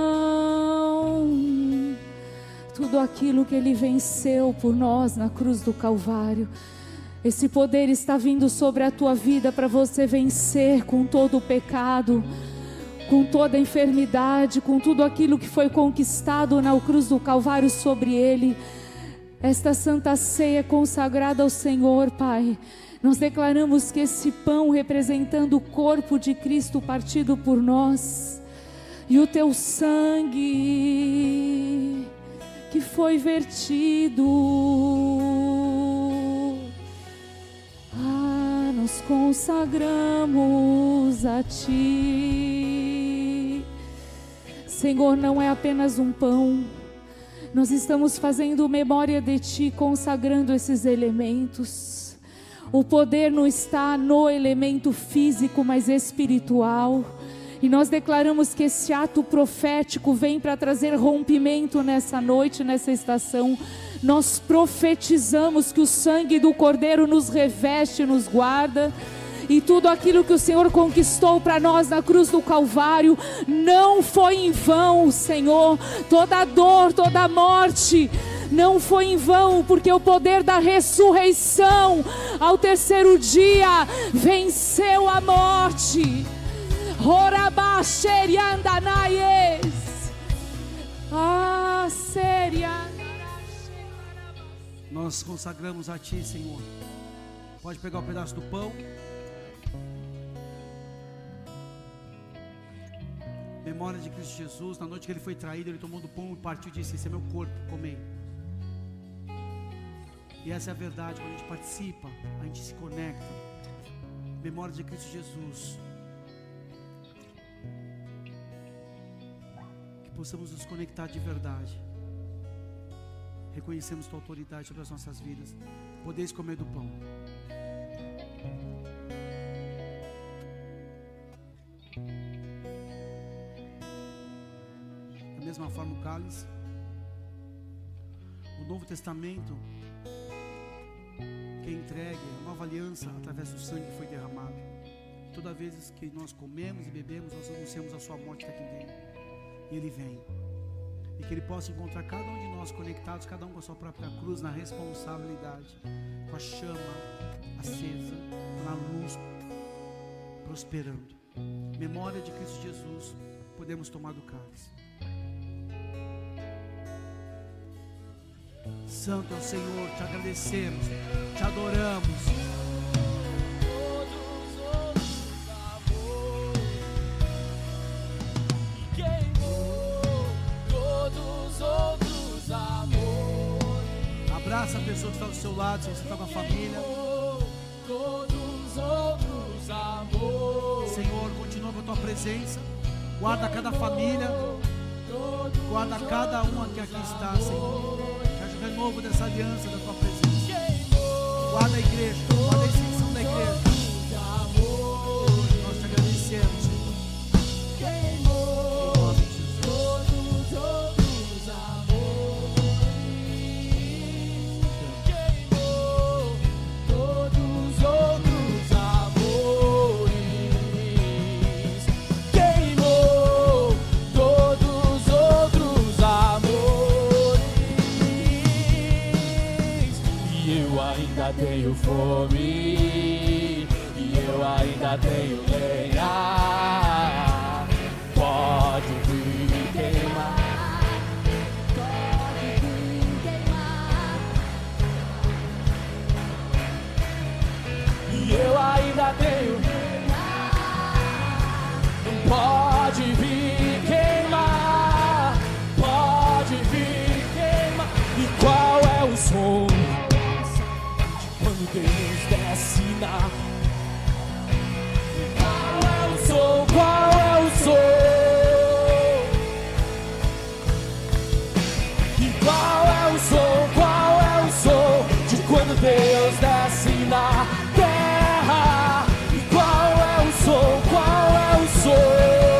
tudo aquilo que Ele venceu por nós na cruz do Calvário. Esse poder está vindo sobre a tua vida para você vencer com todo o pecado, com toda a enfermidade, com tudo aquilo que foi conquistado na cruz do Calvário sobre Ele. Esta Santa Ceia é consagrada ao Senhor, Pai. Nós declaramos que esse pão representando o corpo de Cristo partido por nós, e o teu sangue que foi vertido, ah, nos consagramos a Ti. Senhor, não é apenas um pão, nós estamos fazendo memória de Ti, consagrando esses elementos. O poder não está no elemento físico, mas espiritual. E nós declaramos que esse ato profético vem para trazer rompimento nessa noite, nessa estação. Nós profetizamos que o sangue do Cordeiro nos reveste, nos guarda. E tudo aquilo que o Senhor conquistou para nós na cruz do Calvário não foi em vão, Senhor. Toda dor, toda morte não foi em vão, porque o poder da ressurreição ao terceiro dia venceu a morte. Ah, nós consagramos a Ti, Senhor. Pode pegar um pedaço do pão. Memória de Cristo Jesus. Na noite que Ele foi traído, Ele tomou do pão e partiu e disse: esse é meu corpo, comei. E essa é a verdade. Quando a gente participa, a gente se conecta. Memória de Cristo Jesus. Que possamos nos conectar de verdade. Reconhecemos Tua autoridade sobre as nossas vidas. Podeis comer do pão. Da mesma forma o cálice. O Novo Testamento que é entregue, a nova aliança através do sangue que foi derramado. Toda vez que nós comemos e bebemos, nós anunciamos a sua morte até que Ele venha. E Ele vem. E que Ele possa encontrar cada um de nós conectados, cada um com a sua própria cruz, na responsabilidade, com a chama acesa, na luz, prosperando. Memória de Cristo Jesus, podemos tomar do cálice. Santo é o Senhor, te agradecemos, te adoramos. Abraça a pessoa que está do seu lado, se você está com a família. Senhor, continua com a tua presença. Guarda cada família. Guarda cada um que aqui está, Senhor. Que haja renovo dessa aliança da tua presença. Guarda a igreja, guarda a extensão da igreja. Nós te agradecemos, Senhor. Tenho fome e eu ainda tenho lenha. Pode vir queimar, pode vir queimar. E eu ainda tenho lenha. Pode vir queimar, pode vir queimar. E qual é o som? Deus desce na. Qual é o som? Qual é o som? E qual é o som? Qual é o som de quando Deus desce na terra? E qual é o som? Qual é o som?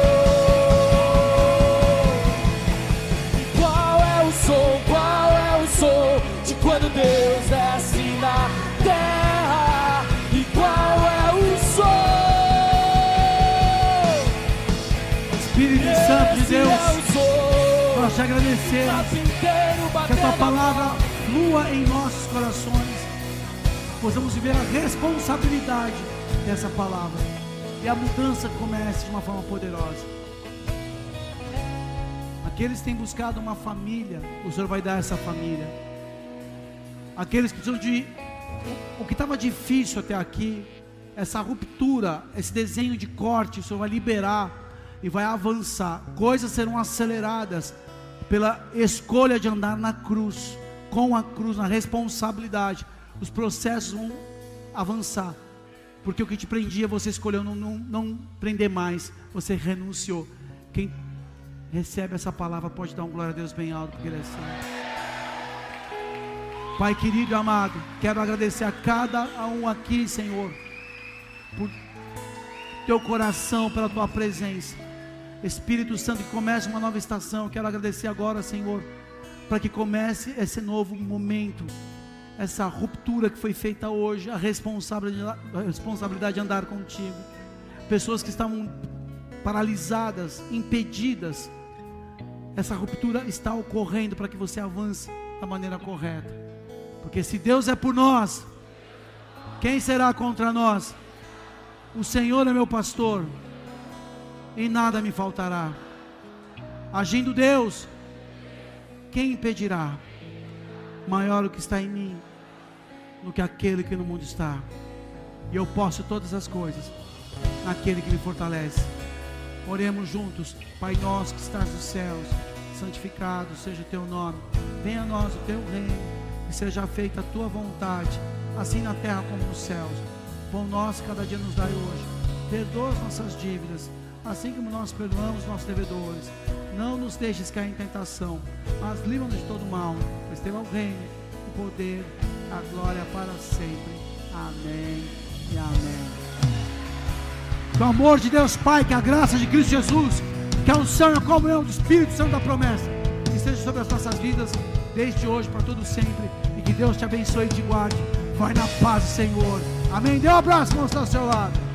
E qual é o som? Qual é o som de quando Deus desce na terra? E qual é o som? Espírito Santo de Deus, é nós te agradecemos que a tua palavra flua em nossos corações, possamos viver a responsabilidade dessa palavra e a mudança comece de uma forma poderosa. Aqueles que têm buscado uma família, o Senhor vai dar essa família. Aqueles que precisam de o que estava difícil até aqui, essa ruptura, esse desenho de corte, o Senhor vai liberar e vai avançar. Coisas serão aceleradas pela escolha de andar na cruz, com a cruz, na responsabilidade. Os processos vão avançar, porque o que te prendia, você escolheu não, não, não prender mais, você renunciou. Quem recebe essa palavra pode dar um glória a Deus bem alto, porque Ele é santo. Pai querido e amado, quero agradecer a cada um aqui, Senhor, por teu coração, pela tua presença. Espírito Santo, que comece uma nova estação. Eu quero agradecer agora, Senhor, para que comece esse novo momento, essa ruptura que foi feita hoje, a responsabilidade, a responsabilidade de andar contigo. Pessoas que estavam paralisadas, impedidas, essa ruptura está ocorrendo para que você avance da maneira correta. Porque se Deus é por nós, quem será contra nós? O Senhor é meu pastor, e nada me faltará. Agindo Deus, quem impedirá? Maior o que está em mim do que aquele que no mundo está. E eu posso todas as coisas naquele que me fortalece. Oremos juntos. Pai nosso que estás nos céus, santificado seja o teu nome. Venha a nós o teu reino, e seja feita a tua vontade, assim na terra como nos céus. Pão nosso cada dia nos dai hoje. Perdoa as nossas dívidas, assim como nós perdoamos nossos devedores. Não nos deixes cair em tentação, mas livra-nos de todo mal, pois teu é o reino, o poder, a glória para sempre. Amém e amém. Que o amor de Deus Pai, que a graça de Cristo Jesus, que a unção e a comunhão do Espírito Santo da promessa, que esteja sobre as nossas vidas, desde hoje para todo sempre, e que Deus te abençoe e te guarde. Vai na paz do Senhor. Amém. Dê um abraço, irmão, ao seu lado.